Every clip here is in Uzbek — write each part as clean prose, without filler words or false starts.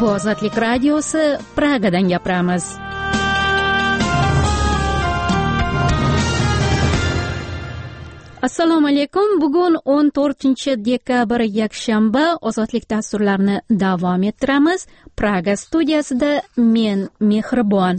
Bu Ozodlik radiosi, Pragadan gapiramiz. Assalomu alaykum. Bugun 14-dekabr yakshanba. Ozodlik dasturlarini davom ettiramiz. Praga studiyasida men Mehribon.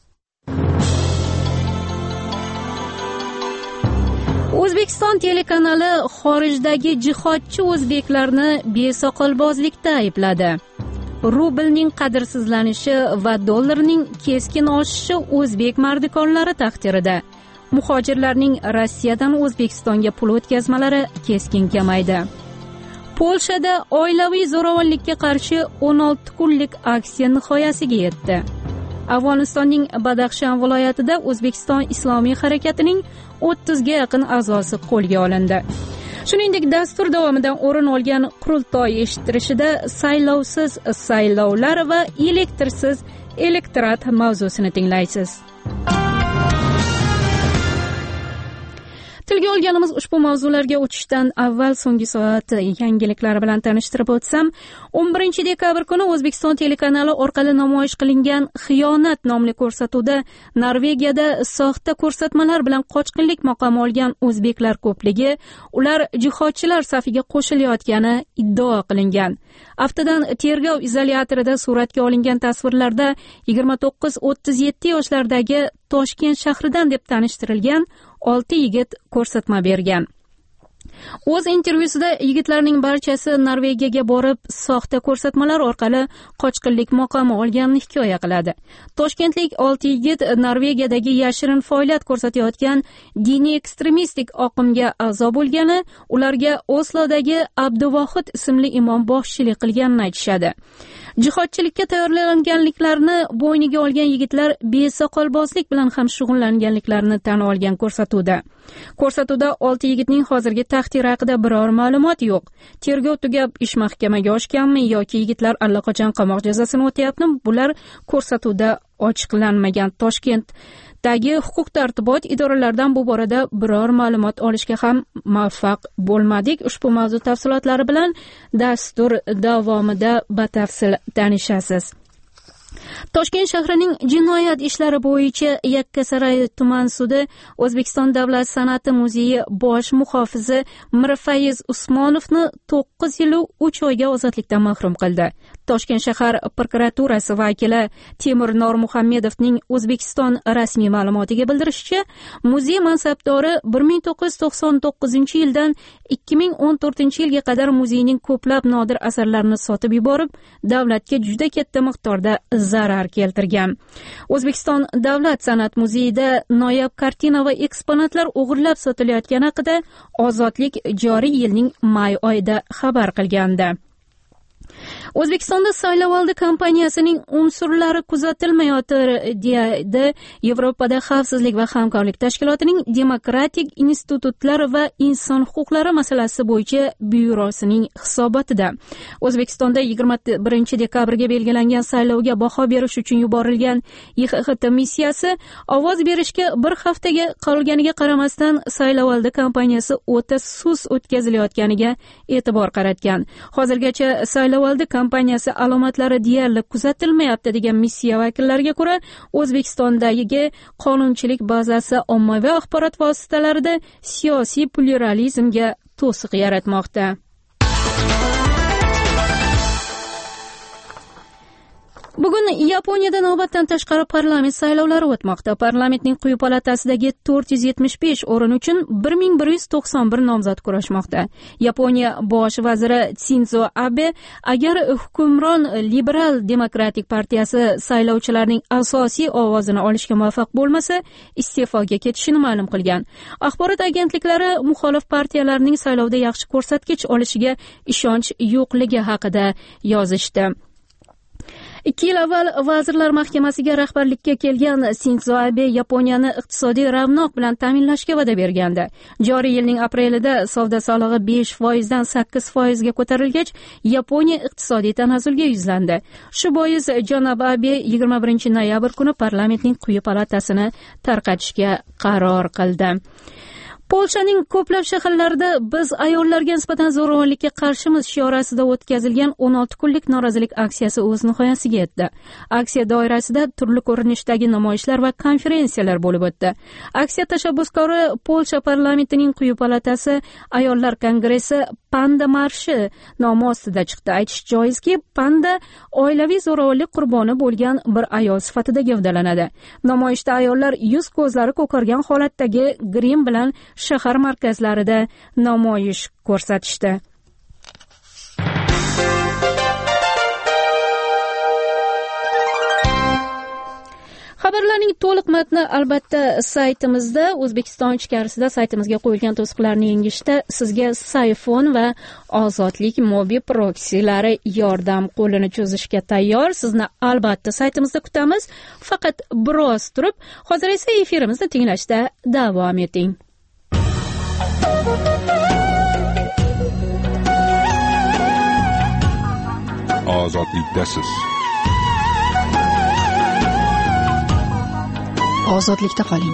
O'zbekiston telekanali xorijdagi jihodchi o'zbeklarni besoqolbozlikda aybladi. Rublning qadrsizlanishi va dollarning keskin oshishi o'zbek mardikorlari taqdirida. Muhojirlarning Rossiyadan O'zbekistonga pul o'tkazmalari keskin kamaydi. Polshada oilaviy zo'ravonlikka qarshi 16 kunlik aksiya nihoyasiga yetdi. Afg'onistonning Badaxshan viloyatida O'zbekiston Islomiy harakatining 30 ga yaqin a'zosi qo'lga olindi. Shuningdek, dastur davomida o'rin olgan qurultoy eshittirishida saylovsiz saylovlar va elektrsiz elektorat mavzusini tinglaysiz. Tilga olganimiz ushbu mavzularga o'tishdan avval so'nggi soat yangiliklari bilan tanishtirib o'tsam, 11 dekabr kuni O'zbekiston telekanali orqali namoyish qilingan Xiyonat nomli ko'rsatuvda Norvegiyada soxta ko'rsatmalar bilan qochqinlik maqomi olgan o'zbeklar ko'pligi, ular jihodchilar safiga qo'shilayotgani iddao qilingan. Aftidan tergov izolyatorida suratga olingan tasvirlarda 29-37 yoshlardagi Toshkent shahridan deb tanishtirilgan 6 yigit ko'rsatma bergan. O'z intervyusida yigitlarning barchasi Norvegiyaga borib, soxta ko'rsatmalar orqali qochqinlik maqomi olganini hikoya qiladi. Toshkentlik 6 yigit Norvegiyadagi yashirin faoliyat ko'rsatayotgan diniy ekstremistik oqimga a'zo bo'lgani, ularga Oslodagi Abduvohid ismli imom boshchilik qilganini aytishadi. Jihodchilikka tayyorlanganliklarini bo'yniga olgan yigitlar besoqolbozlik bilan ham shug'ullanganliklarini tan olgan ko'rsatuvda. Ko'rsatuvda 6 yigitning hozirgi taqdiri haqida biror ma'lumot yo'q. Tergov tugab ish mahkamaga oshganmi yoki yigitlar allaqachon qamoq jazosini o'tayapmi? Bular ko'rsatuvda ochiqlanmagan. Toshkentdagi huquq-tartibot idoralaridan bu borada biror ma'lumot olishga ham muvaffaq bo'lmadik. Ushbu mavzu tafsilotlari bilan dastur davomida batafsil tanishasiz. Toshkent shahrining jinoyat ishlari bo'yicha Yakkasaroy tuman sudi O'zbekiston davlat san'ati muzeyi bosh muhofizi Mirfayz Usmonovni 9 yil 3 oyga ozodlikdan mahrum qildi. Toshkent shahar prokuraturasi vakili Temur Normuhammedovning O'zbekiston rasmiy ma'lumotiga bildirishicha, muzey mansabdori 1999-yildan 2014-yilga qadar muzeyning ko'plab nodir asarlarini sotib yuborib, davlatga juda katta miqdorda zarar keltirgan. O'zbekiston davlat san'at muzeyida noyob kartina va eksponatlar o'g'irlab sotilayotgani haqida Ozodlik joriy yilning may oyida xabar qilgandi. O'zbekistonda saylovoldi kompaniyasining unsurlari kuzatilmayotir deydi Yevropada xavfsizlik va hamkorlik tashkilotining demokratik institutlar va inson huquqlari masalasi bo'yicha byurosining hisobotida. O'zbekistonda 21 dekabrga belgilangan saylovga baho berish uchun yuborilgan YXT missiyasi ovoz berishga bir haftaga qolganiga qaramasdan saylovoldi kompaniyasi o'ta sust o'tkazilayotganiga e'tibor qaratgan. Hozirgacha saylovoldi kompaniyasi alomatlari deyarli kuzatilmayapti degan missiya vakillariga ko'ra, O'zbekistondagi qonunchilik bazasi ommaviy axborot vositalarida siyosiy pluralizmga to'siq yaratmoqda. Bugun Yaponiyada navbatdan tashqari parlament saylovlari o'tmoqda. Parlamentning quyi palatasidagi 475 o'rin uchun 1191 nomzod kurashmoqda. Yaponiya bosh vaziri Shinzo Abe agar hukmron liberal demokratik partiyasi saylovchilarning asosiy ovozini olishga muvaffaq bo'lmasa, iste'foga ketishini ma'lum qilgan. Axborot agentliklari muxolif partiyalarning saylovda yaxshi ko'rsatkich olishiga ishonch yo'qligi haqida yozishdi. 2 yil avval Vazirlar Mahkamasiga rahbarlikka kelgan Shinzo Abe Yaponiyani iqtisodiy ravnoq bilan ta'minlashga va'da bergandi. Joriy yilning aprelida savdo solig'i 5% dan 8% ga ko'tarilgach, Yaponiya iqtisodiy tanazzulga yuzlandi. Shu bois janob Abe 21 noyabr kuni parlamentning quyi palatasini tarqatishga qaror qildi. Polshaning ko'plab shaharlarida biz ayollarga nisbatan zo'ravonlikka qarshimiz shiori ostida o'tkazilgan 16 kunlik norozilik aksiyasi o'z nihoyasiga yetdi. Aksiya doirasida turli ko'rinishdagi namoyishlar va konferensiyalar bo'lib o'tdi. Aksiya tashabbuskori Polsha parlamentining quyi palatasi Ayollar kongressi Panda marshi nomi ostida chiqdi. Aytish joizki, Panda oilaviy zo'ravonlik qurboni bo'lgan bir ayol sifatida gavdalanadi. Namoyishda ayollar yuz ko'zlari ko'kargan holatdagi grim bilan shahar markazlarida namoyish ko'rsatishdi. Xabarlarning to'liq matni albatta saytimizda, O'zbekiston ichkarisida saytimizga qo'yilgan to'siqlarni yengishda sizga Sayfon va Ozodlik mobi proksilari yordam qo'lini cho'zishga tayyor. Sizni albatta saytimizda kutamiz. Faqat biroz turib, hozir esa efirimizni tinglashda davom eting. Ozodlikdasiz. Ozodlikda qoling.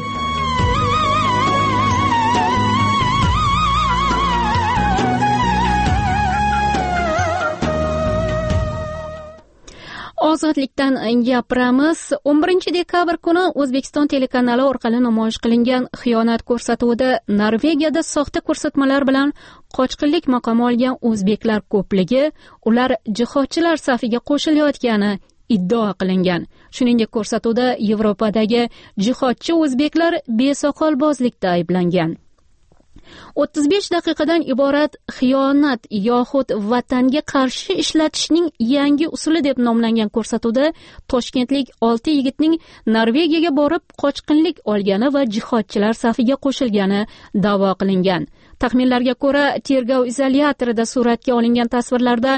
Ozodlikdan gapiramiz. 11 dekabr kuni O'zbekiston telekanali orqali namoyish qilingan xiyonat ko'rsatuvida Norvegiyada soxta ko'rsatmalar bilan qochqinlik maqomi olgan o'zbeklar ko'pligi, ular jihodchilar safiga qo'shilayotgani iddao qilingan. Shuningdek, ko'rsatuvda Yevropadagi jihodchi o'zbeklar besoqolbozlikda ayblangan. 35 daqiqadan iborat xiyonat yoxud vatanga qarshi ishlatishning yangi usuli deb nomlangan ko'rsatuvda toshkentlik 6 yigitning Norvegiyaga borib qochqinlik olgani va jihodchilar safiga qo'shilgani da'vo qilingan. Taxminlarga ko'ra, tergov izolyatorida suratga olingan tasvirlarda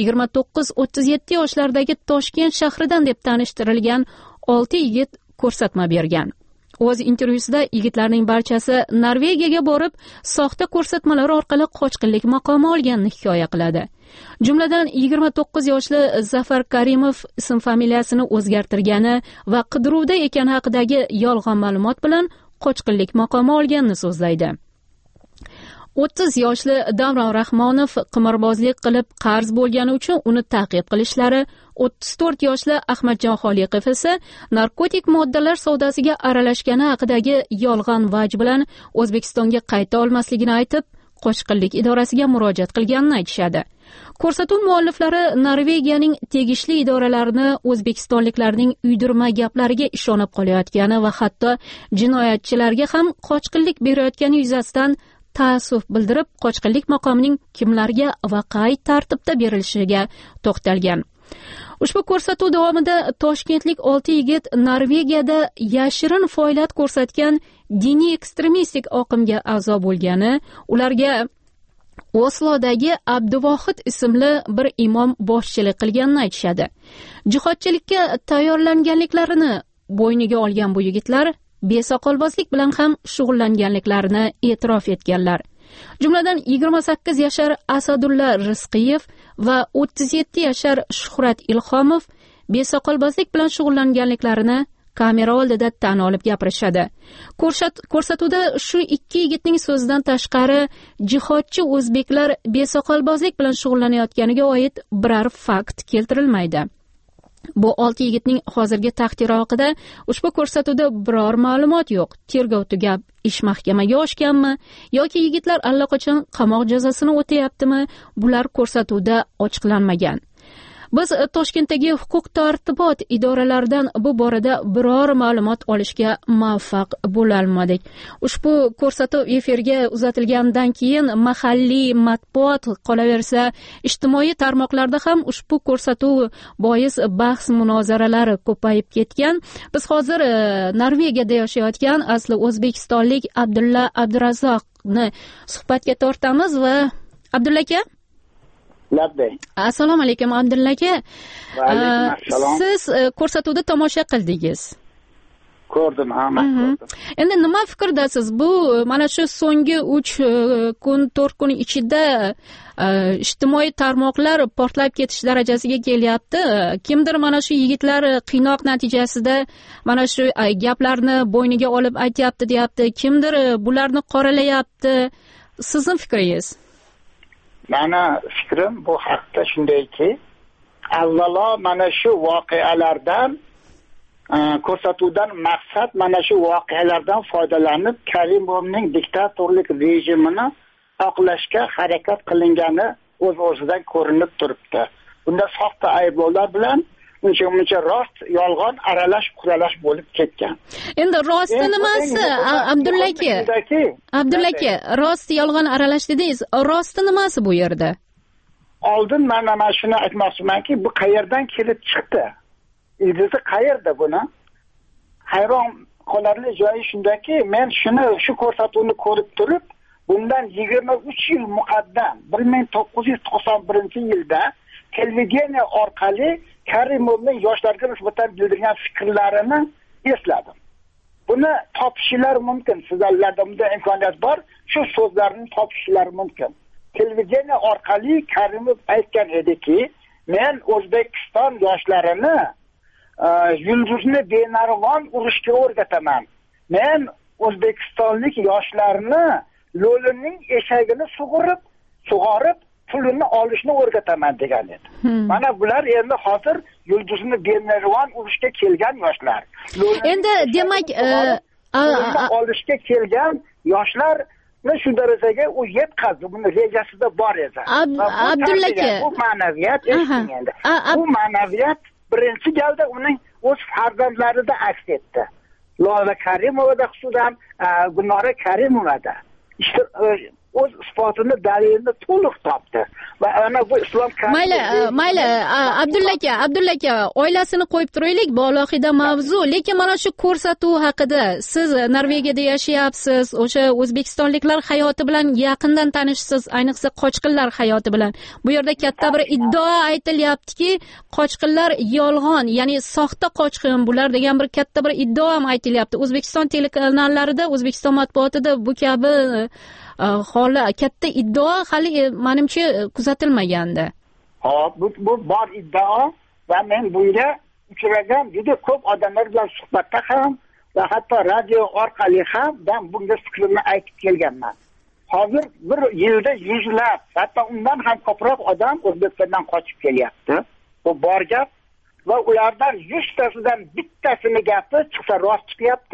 29-37 yoshlardagi Toshkent shahridan deb tanishtirilgan 6 yigit ko'rsatma bergan. O'z intervyusida yigitlarning barchasi Norvegiyaga borib, soxta ko'rsatmalar orqali qochqinlik maqomi olganini hikoya qiladi. Jumladan 29 yoshli Zafar Karimov ism familiyasini o'zgartirgani va qidiruvda ekani haqidagi yolg'on ma'lumot bilan qochqinlik maqomi olganini so'zlaydi. 30 yoshli Davron Rahmonov qimorbozlik qilib qarz bo'lgani uchun uni ta'qib qilishlari, 34 yoshli Ahmadjon Xoliqov esa narkotik moddalar savdosiga aralashgani haqidagi yolg'on vaj bilan O'zbekistonga qayta olmasligini aytib, qochqinlik idorasiga murojaat qilganini aytishadi. Ko'rsatuv mualliflari Norvegiyaning tegishli idoralarini o'zbekistonliklarning uydirma gaplariga ishonib qolayotgani va hatto jinoyatchilarga ham qochqinlik berayotgani yuzasidan ta'assuf bildirib, qochqinlik maqomining kimlarga va qay tartibda berilishiga to'xtalgan. Ushbu ko'rsatuv davomida toshkentlik 6 yigit Norvegiyada yashirin faoliyat ko'rsatgan diniy ekstremistik oqimga a'zo bo'lgani, ularga Oslodagi Abduvohid ismli bir imom boshchilik qilganini aytishadi. Jihodchilikka tayyorlanganliklarini bo'yniga olgan bu yigitlar besoqolbozlik bilan ham shug'ullanganliklarini e'tirof etganlar. Jumladan 28 yashar Asadulla Rizqiyev va 37 yashar Shuhrat Ilhomov besoqolbozlik bilan shug'ullanganliklarini kamera oldida tan olib gapirishadi. Ko'rsatuvda shu ikki yigitning so'zidan tashqari jihodchi o'zbeklar besoqolbozlik bilan shug'ullanayotganiga oid biror fakt keltirilmaydi. Bu 6 yigitning hozirgi taqdiri haqida ushbu ko'rsatuvda biror ma'lumot yo'q. Tergov tugab, ish mahkamaga oshganmi yoki yigitlar allaqachon qamoq jazosini o'tayaptimi? Bular ko'rsatuvda ochiqlanmagan. Biz Toshkentdagi huquq-tartibot idoralaridan bu borada biror ma'lumot olishga muvaffaq bo'la olmadik. Ushbu ko'rsatuv efirga uzatilgandan keyin mahalliy matbuot, qolaversa ijtimoiy tarmoqlarda ham ushbu ko'rsatuv bois bahs munozaralari ko'payib ketgan. Biz hozir Norvegiyada yashayotgan asli o'zbekistonlik Abdulla Abdurazzoqni suhbatga tortamiz va Abdulla aka, assalomu alaykum Abdulla aka. Siz ko'rsatuvda tomosha qildingiz. ko'rdim. Endi nima fikrdasiz? Bu mana shu so'nggi 3 kun 4 kun ichida ijtimoiy tarmoqlar portlab ketish darajasiga kelyapti. Kimdir mana shu yigitlar qiynoq natijasida mana shu gaplarni bo'yniga olib aytyapti deyapti. Kimdir bularni qoralayapti. Sizning fikringiz? Meni fikrim bu haqda shundayki, avvalo mana shu voqealardan ko'rsatuvdan maqsad mana shu voqealardan foydalanib Karimovning diktatorlik rejimini oqlashga harakat qilingani o'z-o'zidan ko'rinib turibdi. Bunda soxta ayblovlar bilan uncha rost yolg'on aralash bo'lib ketgan. Endi rosti nimasi? Abdulla aka, rost yolg'on aralash dedingiz. Rosti nimasi bu yerda? Oldin mana shuni aytmoqchimanki, bu qayerdan kelib chiqdi? Ildizi qayerda buni? Hayron qolarli joyi shundaki, men shu ko'rsatuvni ko'rib turib, bundan 23 yil muqaddam 1991-yilda televideniya orqali Karimovning yoshlarga nisbatan bildirgan fikrlarini esladim. Buni topishingiz mumkin. Sizlarda bunda imkoniyat bor. Shu so'zlarni topishingiz mumkin. Televideniya orqali Karimov aytgan ediki, men O'zbekiston yoshlarini yulduzni benarvon urushga o'rgataman. Men o'zbekistonlik yoshlarni lo'lining eshagini sug'orib pulini olishni o'rgataman degan edi. Mana bular endi hozir yulduzni benarvon urushga kelgan yoshlar. Endi demak olishga kelgan yoshlar shu darajaga u yetkazdi. Buni rejasida bor edi. Abdulla aka, bu ma'naviyat endi. Bu ma'naviyat birinchi galda uning o'z farzandlarida aks etdi. Lola Karimovada xususan Gulnora Karimovada işte o'z isbotini dalilini to'liq topdi va ana bu islom mayli Abdulla aka oilasini qo'yib turaylik, bu alohida mavzu. Lekin mana shu ko'rsatuv haqida siz Norvegiyada yashayapsiz, o'sha o'zbekistonliklar hayoti bilan yaqindan tanishsiz, ayniqsa qochqinlar hayoti bilan. Bu yerda katta bir iddao aytilyaptiki, qochqinlar yolg'on, ya'ni soxta qochqin bular degan bir katta bir iddao ham aytilyapti. O'zbekiston telekanallarida, O'zbekiston matbuotida bu kabi holi katta iddao hali menimcha kuzatilmagandi. Bu bor iddao va men bunga uchragan juda ko'p odamlar bilan suhbatda ham va hatto radio orqali ham men bunga fikrimni aytib kelganman. Hozir bir yilda yuzlab, hatto undan ham ko'proq odam O'zbekistondan qochib kelyapti. Bu bor gap va ulardan 100 tasidan bittasini gapi chiqsa rost chiqyapti,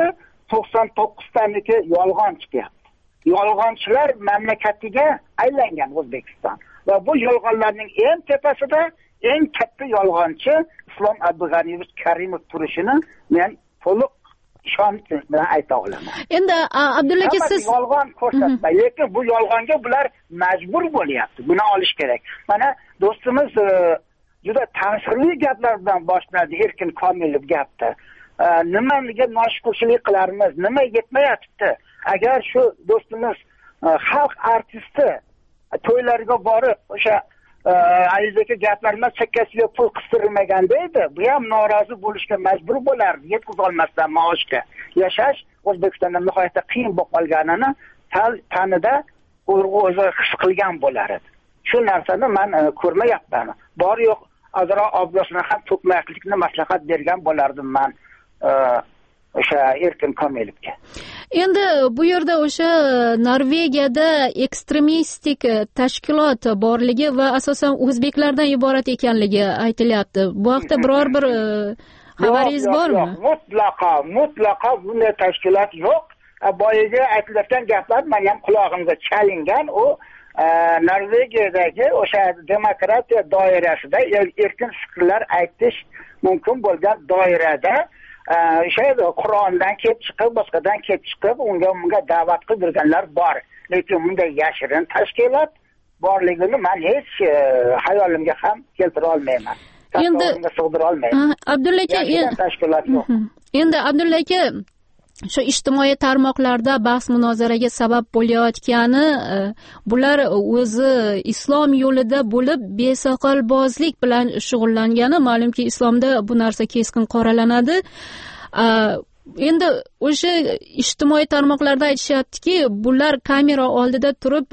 99 taniki yolg'on chiqyapti. Yolg'onchilar mamlakatiga aylangan O'zbekiston va bu yolg'onlarning eng tepasida eng katta yolg'onchi Islom Abdug'aniyevich Karimov turishini men to'liq ishonch bilan ayta olaman. Endi Abdulla aka, siz yolg'on ko'rsatmay, lekin bu yolg'onga bular majbur bo'lyapti. Buni olish kerak. Mana do'stimiz juda ta'sirli gaplar bilan boshladi Erkin Komilov gapda. Nimaga noshukrchilik qilarmiz? Nima yetmayapti? Agar shu do'stimiz xalq artisti to'ylarga borib o'sha alizaki gaplardan chakkasiga pul qistirmaganda edi, bu ham norozi bo'lishga majbur bo'lardi. Yetkiz olmasdan maoshga yashash O'zbekistonda nihoyatda qiyin bo'lib qolganini tanida o'zi his qilgan bo'lar edi. Shu narsani men ko'rmayapman. Bor yo'q azroq oblasini ham to'kmaylikni maslahat bergan bo'lardim men o'sha Erkin Komilovga. Endi bu yerda o'sha Norvegiyada ekstremistik tashkilot borligi va asosan o'zbeklardan iborat ekanligi aytilyapti. Bu haqda biror bir xabaringiz bormi? Mutlaqo bunday tashkilot yo'q. Boyaga aytilayotgan gaplar men ham qulog'imga chalingan. U Norvegiyadagi o'sha demokratiya doirasida erkin fikrlar aytish mumkin bo'lgan doirada Qur'ondan kelib chiqib, boshqadan kelib chiqib, unga da'vat qildirganlar bor. Lekin bunday yashirin tashkilot borligini men hech hayolimga ham keltira olmayman. Endi sig'dira olmayman. Abdulla aka, endi Abdulla aka, shu ijtimoiy tarmoqlarda bahs munozaraga sabab bo'layotgani bular o'zi islom yo'lida bo'lib besoqolbozlik bilan shug'ullangani. Ma'lumki, islomda bu narsa keskin qoralanadi. endi o'sha ijtimoiy tarmoqlarda aytishyaptiki, bular kamera oldida turib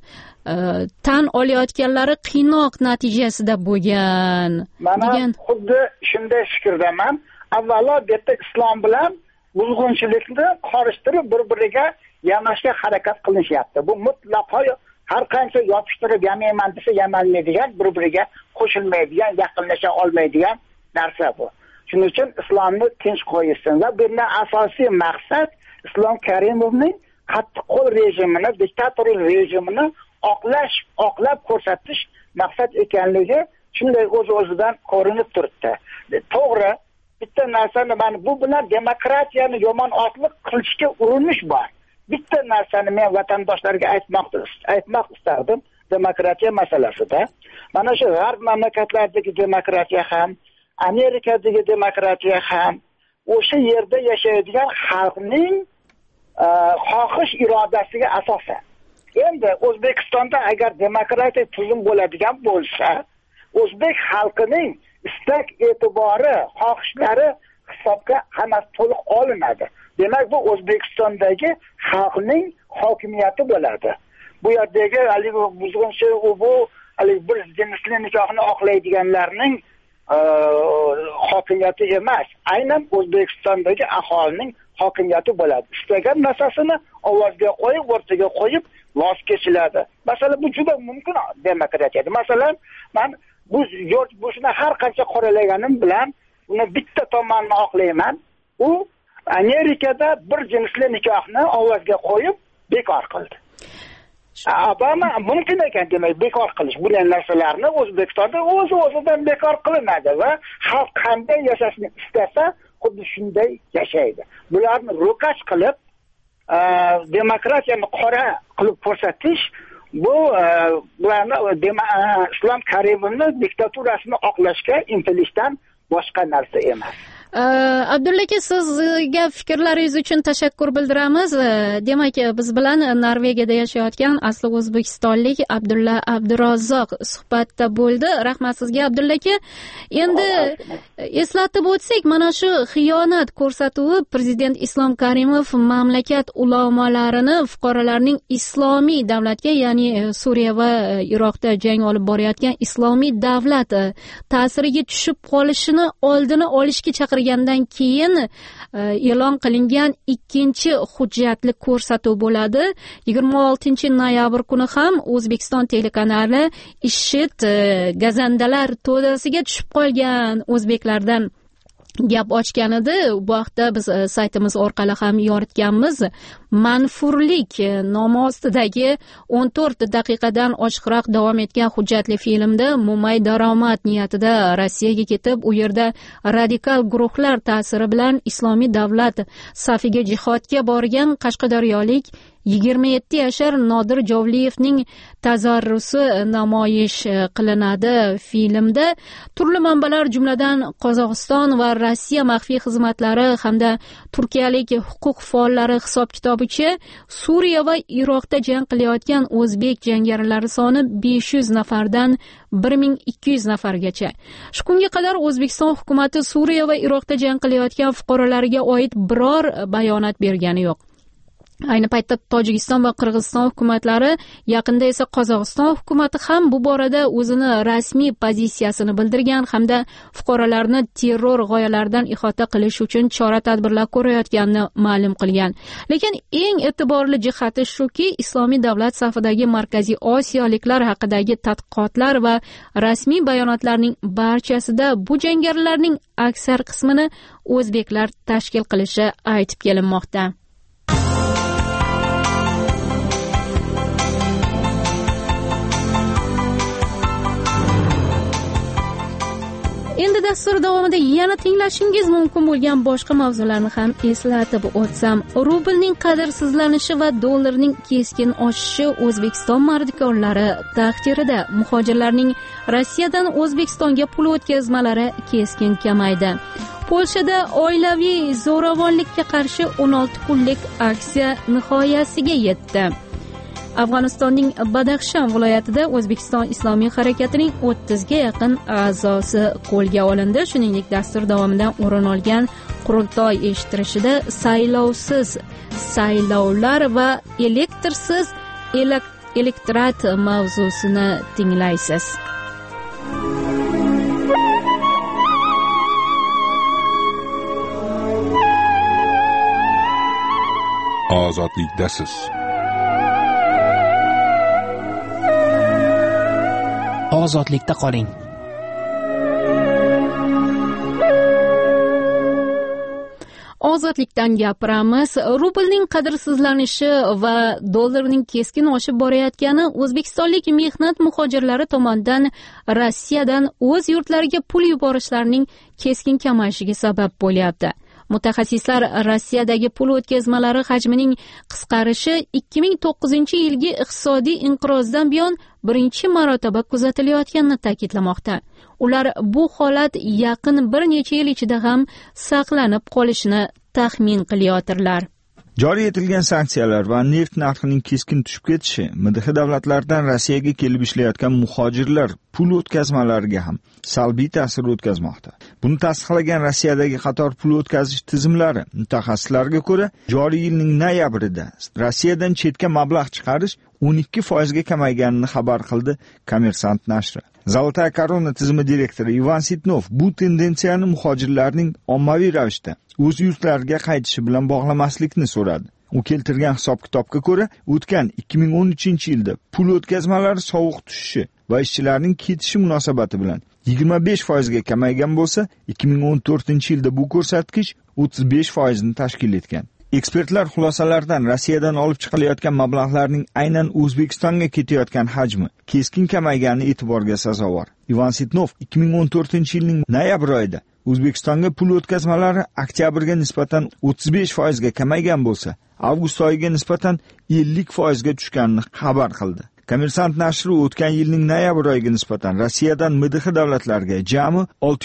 tan olayotganlari qiynoq natijasida bo'lgan. Mana xuddi shunday fikrdaman. Avvalo bu yerda islom bilan buzg'unchilikni qorishtirib bir-biriga yamashga harakat qilinishyapti. Bu mutlaqo har qancha yopishtirib yamayman desa yamalmaydigan, bir-biriga qo'shilmaydigan, yaqinlasha olmaydigan narsa bu. Shuning uchun islomni tinch qo'yishsin va bundan asosiy maqsad Islom Karimovning qattiqqo'l rejimini, diktatorlik rejimini oqlab ko'rsatish maqsad ekanligi shunday o'z-o'zidan ko'rinib turibdi. To'g'ri, bitta narsani mana bu bilan demokratiyani yomon otliq qilishga urinish bor. Bitta narsani men vatandoshlarga aytmoq istardim demokratiya masalasida. Mana shu g'arb mamlakatlaridagi demokratiya ham, Amerikadagi demokratiya ham o'sha yerda yashaydigan xalqning xohish irodasiga asosan. Endi O'zbekistonda agar demokratik tuzum bo'ladigan bo'lsa, o'zbek xalqining istak, e'tibori, xohishlari hisobga hammasi to'liq olinadi. Demak, bu O'zbekistondagi xalqning hokimiyati bo'ladi. Bu yerdagi haligi buzg'unchi bu haligi bir jinsli nikohni oqlaydiganlarning hokimiyati emas, aynan O'zbekistondagi aholining hokimiyati bo'ladi. Istagan narsasini ovozga qo'yib, o'rtaga qo'yib voz kechiladi. Masalan, bu juda mumkin demokratiyada. Masalan, men bu George Bushni har qancha qoralaganim bilan uni bitta tomonini oqlayman. U Amerikada bir jinsli nikohni ovozga qo'yib bekor qildi. Obama mumkin ekan, demak, bekor qilish bunday narsalarni O'zbekistonda o'z-o'zidan bekor qilinadi va xalq qanday yashashni istasa, xuddi shunday yashaydi. Bularni ro'kash qilib, demokratiyani qora qilib ko'rsatish bu bularni Islom Karimovning diktaturasini oqlashga intilishdan boshqa narsa emas. Abdulla aka, sizga fikrlaringiz uchun tashakkur bildiramiz. Demak, biz bilan Norvegiyada yashayotgan asli o'zbekistonlik Abdulla Abdurazzoq suhbatda bo'ldi. Rahmat sizga, Abdulla aka. Endi eslatib o'tsak, mana shu xiyonat ko'rsatuvi prezident Islom Karimov mamlakat ulamolarini fuqarolarning islomiy davlatga, ya'ni Suriya va Iroqda jang olib borayotgan islomiy davlat ta'siriga tushib qolishini oldini olishga chaqirgan gandan keyin e'lon qilingan ikkinchi hujjatli ko'rsatuv bo'ladi. 26-noyabr kuni ham O'zbekiston telekanali IShID gazandalar to'dasiga tushib qolgan o'zbeklardan gap ochgan edi. Bu haqda biz saytimiz orqali ham yoritganmiz. Manfurlik nomi ostidagi 14 daqiqadan oshiqroq davom etgan hujjatli filmda mo'may daromad niyatida Rossiyaga ketib, u yerda radikal guruhlar ta'siri bilan islomiy davlat safiga jihodga borgan qashqadaryolik 27 yashar Nodir Jovliyevning tazarrusi namoyish qilinadi. Filmda turli manbalar, jumladan Qozog'iston va Rossiya maxfiy xizmatlari hamda turkiyalik huquq faollari hisob-kitobicha Suriya va Iroqda jang qilayotgan o'zbek jangarilari soni 500 nafardan 1200 nafargacha. Shu kunga qadar O'zbekiston hukumatı Suriya va Iroqda jang qilayotgan fuqarolarga oid biror bayonot bergani yo'q. Ayni paytda Tojikiston va Qirg'iziston hukumatlari, yaqinda esa Qozog'iston hukumati ham bu borada o'zini rasmiy pozitsiyasini bildirgan hamda fuqarolarni terror g'oyalaridan ihota qilish uchun chora-tadbirlar ko'rayotganini ma'lum qilgan. Lekin eng e'tiborli jihati shuki, islomiy davlat safidagi Markaziy Osiyoliklar haqidagi tadqiqotlar va rasmiy bayonotlarning barchasida bu jangarilarning aksar qismini o'zbeklar tashkil qilishi aytib kelinmoqda. Endi dastur davomida yana tinglashingiz mumkin bo'lgan boshqa mavzularni ham eslatib o'tsam, rublning qadrsizlanishi va dollarning keskin oshishi O'zbekiston mardikorlari taqdirida. Muhojirlarning Rossiyadan O'zbekistonga pul o'tkazmalari keskin kamaydi. Polshada oilaviy zo'ravonlikka qarshi 16 kunlik aksiya nihoyasiga yetdi. Afg'onistonning Badaxshan viloyatida O'zbekiston Islomiy harakatining 30 ga yaqin a'zosi qo'lga olindi. Shuningdek, dastur davomida o'rin olgan qurultoy eshittirishida saylovsiz saylovlar va elektrsiz elektorat mavzusini tinglaysiz. Ozodlikdasiz. Ozodlikda qoling. Ozodlikdan gapiramiz. Rublning qadrsizlanishi va dollarning keskin oshib borayotgani o'zbekistonlik mehnat muhojirlari tomonidan Rossiyadan o'z yurtlariga pul yuborishlarining keskin kamayishiga sabab bo'lyapti. Mutaxassislar Rossiyadagi pul o'tkazmalari hajmining qisqarishi 2009-yilgi iqtisodiy inqirozdan buyon birinchi marotaba kuzatilayotganini ta'kidlamoqda. Ular bu holat yaqin bir necha yil ichida ham saqlanib qolishini taxmin qilayotirlar. Joriy etilgan sanksiyalar va neft narxining keskin tushib ketishi MDH davlatlardan Rossiyaga kelib ishlayotgan muhojirlar pul o'tkazmalariga ham salbiy ta'sir o'tkazmoqda. Buni tasdiqlagan Rossiyadagi qator pul o'tkazish tizimlari mutaxassislarga ko'ra, joriy yilning noyabrida Rossiyadan chetga mablag' chiqarish 12% ga kamayganini xabar qildi Kommersant nashri. Zolotaya korona tizimi direktori Ivan Sitnov bu tendensiyani muhojirlarning ommaviy ravishda o'z yurtlariga qaytishi bilan bog'lamaslikni so'radi. U keltirgan hisob-kitobga ko'ra, o'tgan 2013-yilda pul o'tkazmalari sovuq tushishi va ishchilarning ketishi munosabati bilan 25% ga kamaygan bo'lsa, 2014-yilda bu ko'rsatkich 35% ni tashkil etgan. Ekspertlar xulosalaridan Rossiyadan olib chiqilayotgan mablag'larning aynan O'zbekistonga ketayotgan hajmi keskin kamaygani e'tiborga sazovor. Ivan Sitnov 2014-yilning noyabr oyida O'zbekistonga pul o'tkazmalari oktyabrga nisbatan 35% ga kamaygan bo'lsa, avgust oyiga nisbatan 50% ga tushganini xabar qildi. Kommersant nashri o'tgan yilning noyabr oyiga nisbatan Rossiyadan MDH davlatlariga jami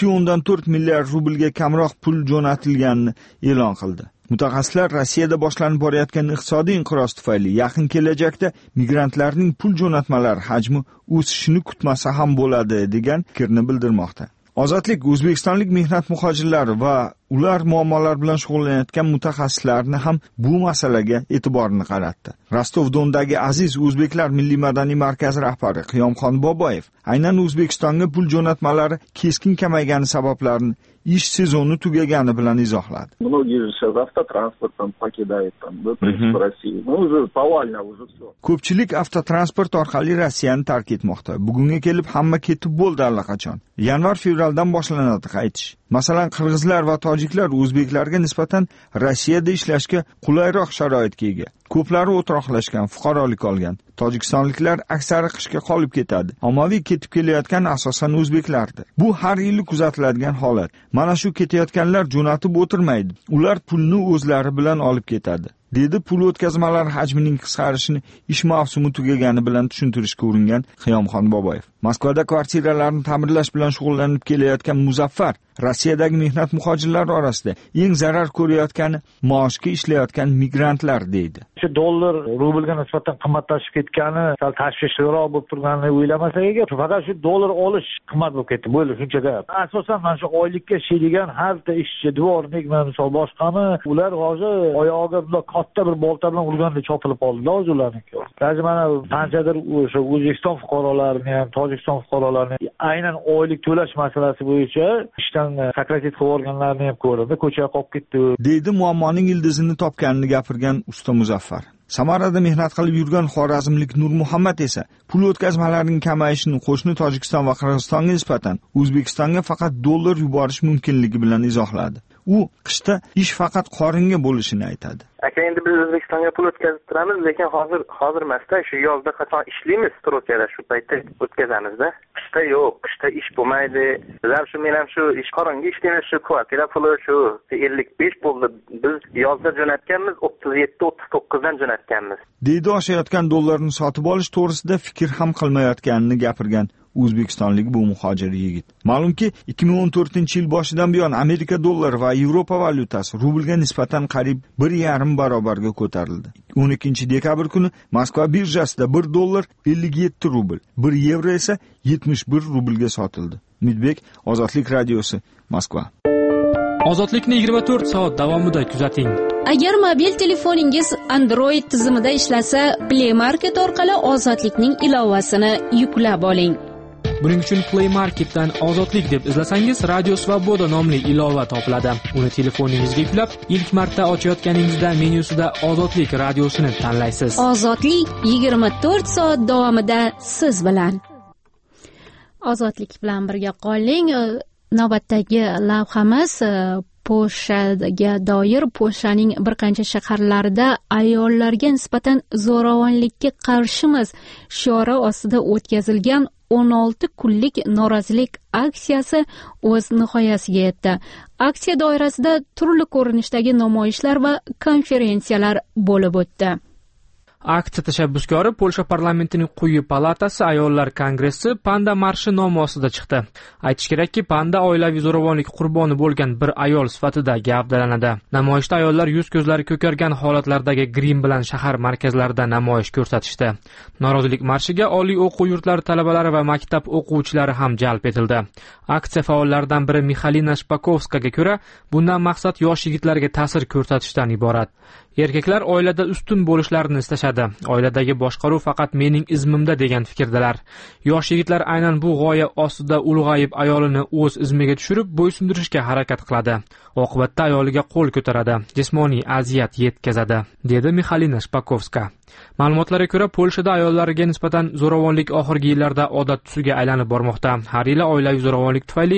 6.4 milliard rublga kamroq pul jo'natilganini e'lon qildi. Mutaxassislar Rossiyada boshlanib borayotgan iqtisodiy inqiroz tufayli yaqin kelajakda migrantlarning pul jo'natmalari hajmi o'sishini kutmasa ham bo'ladi degan fikrni bildirmoqda. Ozodlik o'zbekistonlik mehnat muhojirlari va ular muammolar bilan shug'ullanayotgan mutaxassislarni ham bu masalaga e'tiborini qaratdi. Rostov-Dondagi Aziz O'zbeklar milliy madaniy markazi rahbari Qiyomxon Boboyev aynan O'zbekistonga pul jo'natmalari keskin kamaygani sabablarini ish sezoni tugagani bilan izohladi. Многие же сейчас автотранспортом покидают там, да, в Россию. Ну, уже повально, уже все. Ko'pchilik avtotransport orqali Rossiyani tark etmoqda. Bugunga kelib hamma ketib bo'ldi allaqachon. Yanvar-fevraldan boshlanadi qaytish. Masalan, qirg'izlar va tojiklar o'zbeklarga nisbatan Rossiyada ishlashga qulayroq sharoitga ega. Ko'plari o'troqlashgan, fuqarolik olgan. Tojikistonliklar aksari qishga qolib ketadi. Ommaviy ketib kelayotgan asosan o'zbeklardir. Bu har yili kuzatiladigan holat. Mana shu ketayotganlar jo'natib o'tirmaydi. Ular pulni o'zlari bilan olib ketadi. dedi pul o'tkazmalari hajmining qisqarishini ish mavsumi tugagani bilan tushuntirishga uringan Qiyomxon Boboyev. Moskvada kvartiralarni ta'mirlash bilan shug'ullanib kelayotgan Muzaffar Rossiyadagi mehnat muhojirlari orasida eng zarar ko'rayotgani maoshga ishlayotgan migrantlar deydi. Shu dollar rublga nisbatan qimmatlashib ketgani sal tashvishliroq bo'lib turganini o'ylamasak ega, faqat shu dollar olish qimmat bo'lib ketdi. Bo'ldi shuncha gap. Asosan mana shu oylikka ishlaydigan har bitta ishchi, dvornik, misol boshqami, ular hozir oyog'iga bunday katta bir bolta bilan urganda chopilib qoldi hozir ularniki. Hozir mana qanchadir o'sha O'zbekiston fuqarolarini ham, Tojikiston fuqarolarini aynan oylik to'lash masalasi bo'yicha ishdan sakratib qo'yganlarni ham ko'rdim, ko'chaga qolib ketdi, deydi muammoning ildizini topganini gapirgan usta Muzaffar. Samarada mehnat qilib yurgan xorazmlik Nur Muhammad esa pul o'tkazmalarining kamayishini qo'shni Tojikiston va Qirg'izistonga nisbatan O'zbekistonga faqat dollar yuborish mumkinligi bilan izohladi. U qishda ish faqat qoringa bo'lishini aytadi. Aka, endi biz O'zbekistonga pul o'tkazib turamiz, lekin hozir emasda, shu yozda qachon ishlaymiz, Turkiyada shu paytda o'tkazamizda. Qishda yo'q, qishda ish bo'lmaydi. Bizlar shu men ham shu ish qoringa ishlaymiz, shu kvartira puli shu 55 bo'ldi. Biz yozda jo'natganmiz, 37-39 dan jo'natganmiz. Deydi oshayotgan dollarni sotib olish to'g'risida fikr ham qilmayotganini gapirgan o'zbekistonlik bu muhojir yigit. Ma'lumki, 2014-yil boshidan buyon Amerika dollari va Yevropa valyutasi rublga nisbatan qariyb 1,5 barobarga ko'tarildi. 12-dekabr kuni Moskva birjasida 1 dollar 57 rubl, 1 yevro esa 71 rublga sotildi. Umidbek, Ozodlik radiosi, Moskva. Ozodlikni 24 soat davomida kuzating. Agar mobil telefoningiz Android tizimida ishlasa, Play Market orqali Ozodlikning ilovasini yuklab oling. Buning uchun Play Marketdan Ozodlik deb izlasangiz, Radio Svoboda nomli ilova topiladi. Uni telefoningizga yuklab, ilk marta ochayotganingizda menyusida Ozodlik radiosini tanlaysiz. Ozodlik 24 soat davomida siz bilan. Ozodlik bilan birga qoling. Navbatdagi lavhamiz Polshaga doir. Polshaning bir qancha shaharlarida ayollarga nisbatan zo'ravonlikka qarshimiz shiori ostida o'tkazilgan 16 kunlik norozilik aksiyasi o'z nihoyasiga yetdi. Aksiya doirasida turli ko'rinishdagi namoyishlar va konferensiyalar bo'lib o'tdi. Aksiya tashabbuskori Polsha parlamentining quyi palatasi ayollar kongressi Panda marshi nomi ostida chiqdi. Aytish kerakki, Panda oilaviy zo'ravonlik qurboni bo'lgan bir ayol sifatida gavdalanadi. Namoyishda ayollar yuz-ko'zlari ko'kargan holatlardagi grim bilan shahar markazlarida namoyish ko'rsatishdi. Norozilik marshiga oliy o'quv yurtlari talabalari va maktab o'quvchilari ham jalb etildi. Aksiya faollaridan biri Mixalina Shpakovskaga ko'ra, bundan maqsad yosh yigitlarga ta'sir ko'rsatishdan iborat. Erkaklar oilada ustun bo'lishlarini istashadi. Oiladagi boshqaruv faqat mening izmimda degan fikrdalar. Yosh yigitlar aynan bu g'oya ostida ulg'ayib ayolini o'z izmiga tushirib bo'ysundirishga harakat qiladi. Oqibatda ayoliga qo'l ko'taradi, jismoniy aziyat yetkazadi, dedi Mixalina Shpakovska. Ma'lumotlarga ko'ra, Polshada ayollarga nisbatan zo'ravonlik oxirgi yillarda odat tusiga aylanib bormoqda. Har yili oilaviy zo'ravonlik tufayli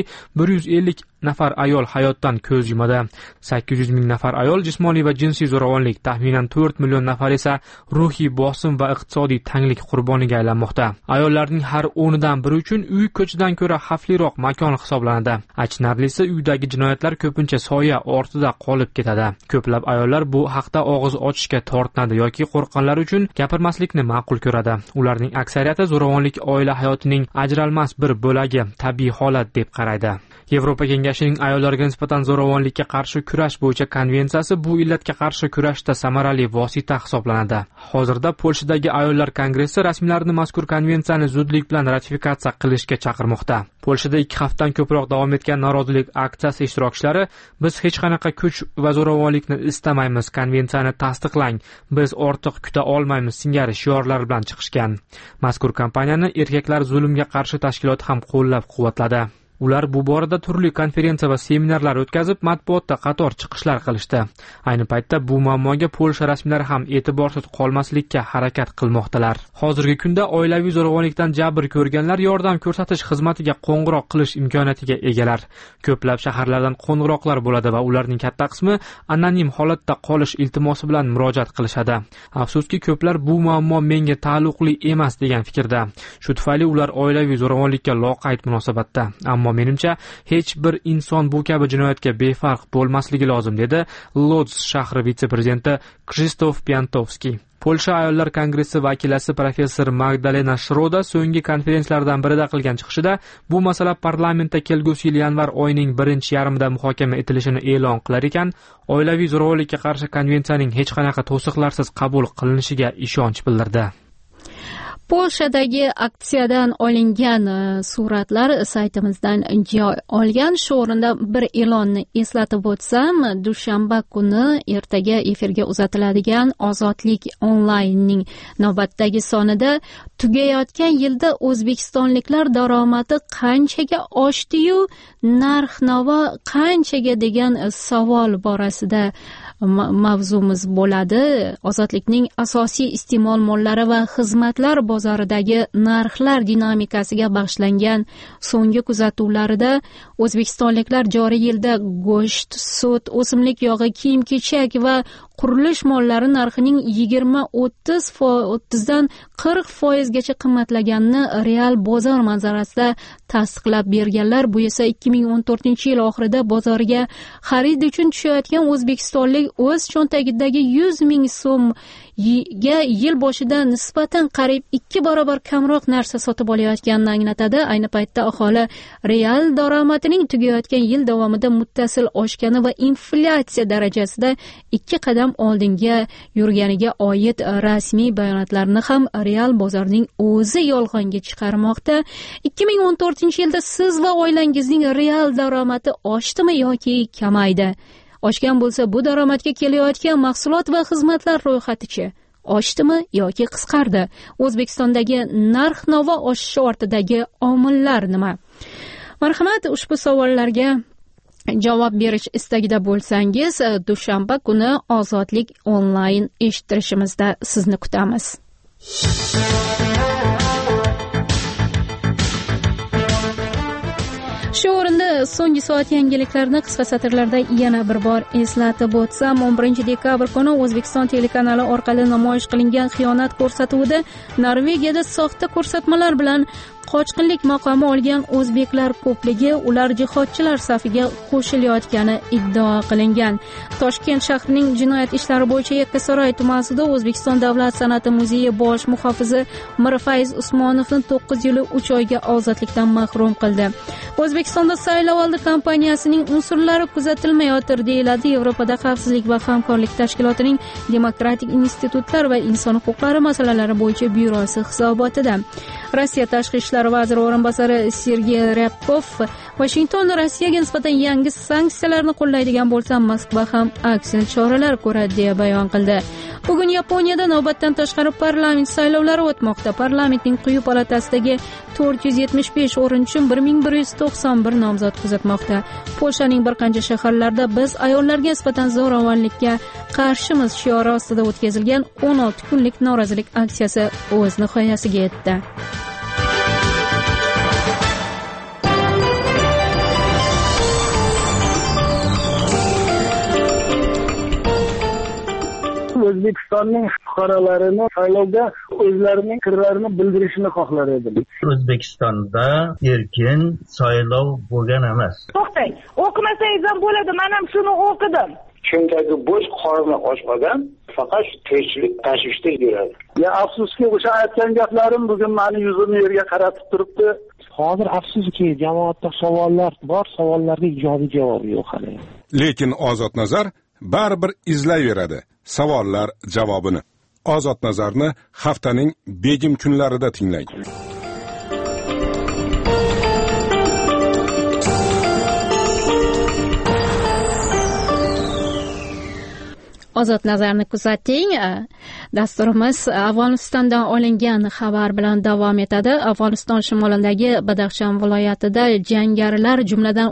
150 nafar ayol hayotdan ko'z yumadi. 800 ming nafar ayol jismoniy va jinsiy zo'ravonlik, taxminan 4 million nafar esa ruhiy bosim va iqtisodiy tanglik qurboniga aylanmoqda. Ayollarning har 10dan biri uchun uy ko'chadan ko'ra xavfliroq makon hisoblanadi. Achinarlisi, uydagi jinoyatlar ko'pincha soya ortida qolib ketadi. Ko'plab ayollar bu haqda og'iz ochishga tortinadi yoki qo'rqqanlari uchun gapirmaslikni ma'qul ko'radi. Ularning aksariyati zo'ravonlik oila hayotining ajralmas bir bo'lagi, tabiiy holat deb qaraydi. Yevropa Kengashining ayollarga nisbatan zo'ravonlikka qarshi kurash bo'yicha konvensiyasi bu illatga qarshi kurashda samarali vosita hisoblanadi. Hozirda Polshadagi ayollar kongressi rasmiylarni mazkur konvensiyani zudlik bilan ratifikatsiya qilishga chaqirmoqda. Polshada 2 haftadan ko'proq davom etgan norozilik aksiyasi ishtirokchilari "Biz hech qanaqa kuch va zo'ravonlikni istamaymiz, konvensiyani tasdiqlang, biz ortiq kuta olmaymiz" singari shiorlar bilan chiqishgan. Mazkur kampaniyani Erkaklar zulmga qarshi tashkiloti ham qo'llab-quvvatladi. Ular bu borada turli konferensiya va seminarlar o'tkazib, matbuotda qator chiqishlar qilishdi. Ayni paytda bu muammoga Polsha rasmiylari ham e'tiborsiz qolmaslikka harakat qilmoqdalar. Hozirgi kunda oilaviy zo'ravonlikdan jabr ko'rganlar yordam ko'rsatish xizmatiga qo'ng'iroq qilish imkoniyatiga egalar. Ko'plab shaharlardan qo'ng'iroqlar bo'ladi va ularning katta qismi anonim holatda qolish iltimosi bilan murojaat qilishadi. Afsuski, ko'plar bu muammo menga taalluqli emas degan fikrda. Shu tufayli ular oilaviy zo'ravonlikka loqayd munosabatda. Ammo menimcha hech bir inson bu kabi jinoyatga befarq bo'lmasligi lozim, dedi Lodz shahri vitse-prezidenti Krzysztof Piantovski. Polsha ayollar kongressi vakilasi professor Magdalena Shroda so'nggi konferensiyalardan birida qilgan chiqishida bu masala parlamentda kelgusi yil yanvar oyining 1-yarmida muhokama etilishini e'lon qilar ekan, oilaviy zo'ravonlikka qarshi konvensiyaning hech qanaqa to'siqlarsiz qabul qilinishiga ishonch bildirdi. Polshadagi aksiyadan olingan suratlar saytimizdan joy olgan. Shu o'rinda bir e'lonni eslatib o'tsam, dushanba kuni ertaga efirga uzatiladigan Ozodlik onlaynning navbatdagi sonida tugayotgan yilda o'zbekistonliklar daromadi qanchaga oshdi-yu, narx-navo qanchaga degan savol borasida mavzumiz bo'ladi. Ozodlikning asosiy iste'mol mollari va xizmatlar bozoridagi narxlar dinamikasiga bag'ishlangan so'nggi kuzatuvlarida o'zbekistonliklar joriy yilda go'sht, sut, o'simlik yog'i, kiyim-kechak va qurilish mollari narxining 20-30dan 40% gacha qimmatlaganini real bozor manzarasida tasdiqlab berganlar. Bu esa 2014-yil oxirida bozorga xarid uchun tushayotgan o'zbekistonlik o'z cho'ntagidagi 100 ming so'mga yil boshida nisbatan qariyb 2 barobar kamroq narsa sotib olayotganini anglatadi. Ayni paytda aholi real daromadining tugayotgan yil davomida muttasil oshgani va inflyatsiya darajasida 2 qadam oldinga yurganiga oid rasmiy bayonotlarni ham real bozorning o'zi yolg'onga chiqarmoqda. 2014-yilda siz va oilangizning real daromadi oshdimi yoki kamaydi? Oshgan bo'lsa, bu daromadga kelayotgan mahsulot va xizmatlar ro'yxatichi oshdimi yoki qisqardi? O'zbekistondagi narx-navo oshishi ortidagi omillar nima? Marhamat, ushbu savollarga javob berish istagida bo'lsangiz, dushanba kuni Ozodlik onlayn eshittirishimizda sizni kutamiz. Shu o'rinda so'nggi soat yangiliklarini qisqa satrlarda yana bir bor eslatib o'tsam, 11 dekabr kuni O'zbekiston telekanali orqali namoyish qilingan xiyonat ko'rsatuvida Norvegiyada soxta ko'rsatmalar bilan qochqinlik maqomi olgan o'zbeklar ko'pligi, ular jihodchilar safiga qo'shilayotgani iddao qilingan. Toshkent shahrining jinoyat ishlari bo'yicha Yakkasaroy tumanida O'zbekiston davlat san'ati muzeyi bosh muhofizi Mirfayz Usmonovni 9 yil 3 oyga ozodlikdan mahrum qildi. O'zbekistonda saylovoldi kampaniyasining unsurlari kuzatilmayotir deyiladi Yevropada xavfsizlik va hamkorlik tashkilotining demokratik institutlar va inson huquqlari masalalari bo'yicha byurosi hisobotida. Rossiya tashqi ishlar vaziri o'rinbosari Sergey Ryabkov Washington Rossiyaga nisbatan yangi sanksiyalarni qo'llaydigan bo'lsa, Moskva ham aksil choralar ko'radi deya bayon qildi. Bugun Yaponiyada navbatdan tashqari parlament saylovlari o'tmoqda. Parlamentning quyi palatasidagi 475 o'rin uchun 1191 nomzod kuzatmoqda. Polshaning bir qancha shaharlarida biz ayollarga nisbatan zo'ravonlikka qarshimiz shiori ostida o'tkazilgan 16 kunlik norozilik aksiyasi o'z nihoyasiga yetdi. O'zbekistonning fuqarolarini saylovda o'zlarining fikrlarini bildirishini xohlar edim. O'zbekistonda erkin saylov bo'lgan emas. To'xtang, o'qimasangiz ham bo'ladi, men ham shuni o'qidim. Cho'ntagi bo'sh, qorni och odam faqat tirikchilik tashvishda yuradi. Ya afsuski, o'sha aytgan gaplarim bugun meni yuzimni yerga qaratib turibdi. Hozir afsuski, jamoatda savollar bor, savollarga ijobiy javob yo'q hali. Lekin Ozod Nazar baribir izlayveradi savollar javobini. Ozod Nazarni haftaning begim kunlarida tinglang. Ozod Nazarni kuzating. Dasturimiz Afg'onistondan olingan xabar bilan davom etadi. Afg'oniston shimolidagi Badaxshan viloyatida jangarilar, jumladan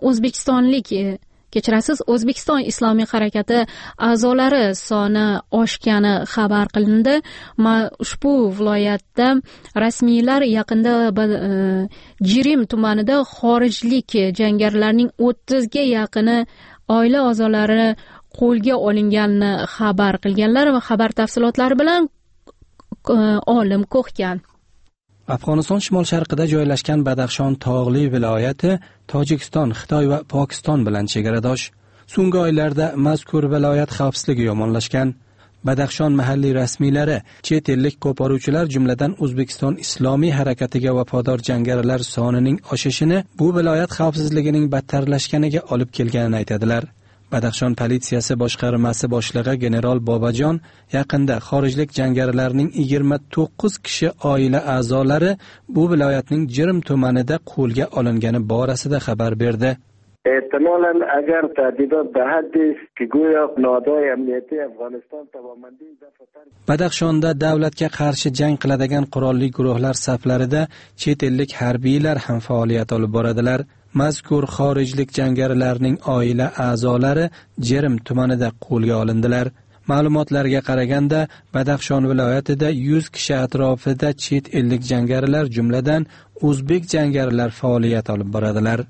O'zbekiston Islomiy harakati a'zolari soni oshgani xabar qilindi. Ushbu viloyatda rasmiylar yaqinda Jirim tumanida xorijlik jangarilarning 30 ga yaqini oila a'zolari qo'lga olinganini xabar qilganlar va xabar tafsilotlari bilan olim Ko'hkan. Afg'oniston shimol-sharqida joylashgan Badaxshon tog'li viloyati Tojikiston, Xitoy va Pokiston bilan chegaradosh. So'nggi oylarda mazkur viloyat xavfsizligi yomonlashgan. Badaxshon mahalliy rasmiylari chet ellik qo'poruvchilar, jumladan O'zbekiston Islomiy harakatiga vafodor jangarilar sonining oshishini bu viloyat xavfsizligining battarlashganiga olib kelganini aytadilar. Badaxshon politsiyasi boshqarmasi boshlig'i general Bobajon yaqinda xorijlik jangarilarning 29 kishi oila a'zolari bu viloyatning Jirim tumanida qo'lga olingani borasida xabar berdi. Ehtimolan agar tadbirot bahaddiski go'yo nodoy amniyati Afg'oniston tomonidan Badaxshonda davlatga qarshi jang qiladigan qurolli guruhlar saflarida chet ellik harbiylar ham faoliyat olib boradilar. Mazkur xorijlik jangarilarning oila a'zolari Jirim tumanida qo'lga olindilar. Ma'lumotlarga qaraganda, Badaxshon viloyatida 100 kishi atrofida chet ellik jangarilar, jumladan o'zbek jangarilar faoliyat olib boradilar.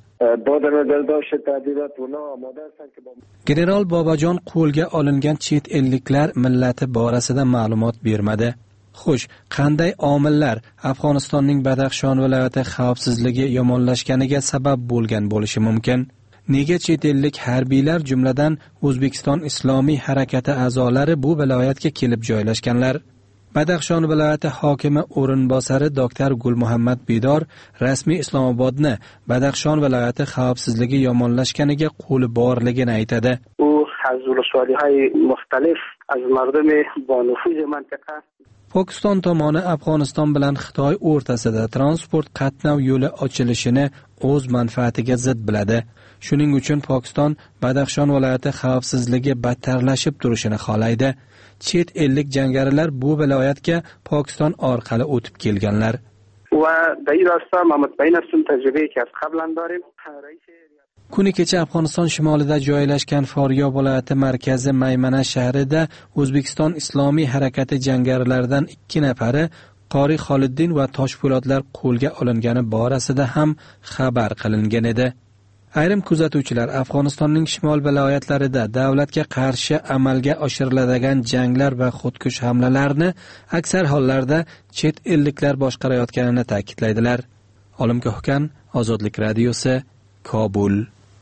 General Bobajon qo'lga olingan chet elliklar millati borasida ma'lumot bermadi. Xo'sh, qanday omillar Afg'onistonning Badaxshon viloyati xavfsizligi yomonlashganiga sabab bo'lgan bo'lishi mumkin? nega chet ellik harbiylar jumladan O'zbekiston Islomiy harakati a'zolari bu viloyatga kelib joylashganlar? Badaxshon viloyati hokimi o'rinbosari doktor Gulmuhammad Bidor rasmiy Islomobodni Badaxshon viloyati xavfsizligi yomonlashganiga qo'li borligini aytadi. U hazulashvalihay muxtalif az mardumi ba nufuz mantiqa Pokiston tomoni Afg'oniston bilan Xitoy o'rtasida transport qatnov yo'li ochilishini o'z manfaatiga zid biladi. Shuning uchun Pokiston Badaxshon viloyati xavfsizligi battarlashib turishini xohlaydi. Chet ellik jangarilar bu viloyatga Pokiston orqali o'tib kelganlar. Va dairasida Mahmud Baynasum tajriba kasb qablan dorim. Kuni kecha Afg'oniston shimolida joylashgan Foryob viloyati markazi Maymana shahrida O'zbekiston Islomiy harakati jangarilaridan 2 nafari Qori Xoliddin va Toshpo'latlar qo'lga olingani borasida ham xabar qilingan edi. Ayrim kuzatuvchilar Afg'onistonning shimol viloyatlarida davlatga qarshi amalga oshiriladigan janglar va xudkush hamlalarni aksar hollarda chet elliklar boshqarayotganini ta'kidlaydilar. Olimgohkan, Ozodlik radiosi, Kobul.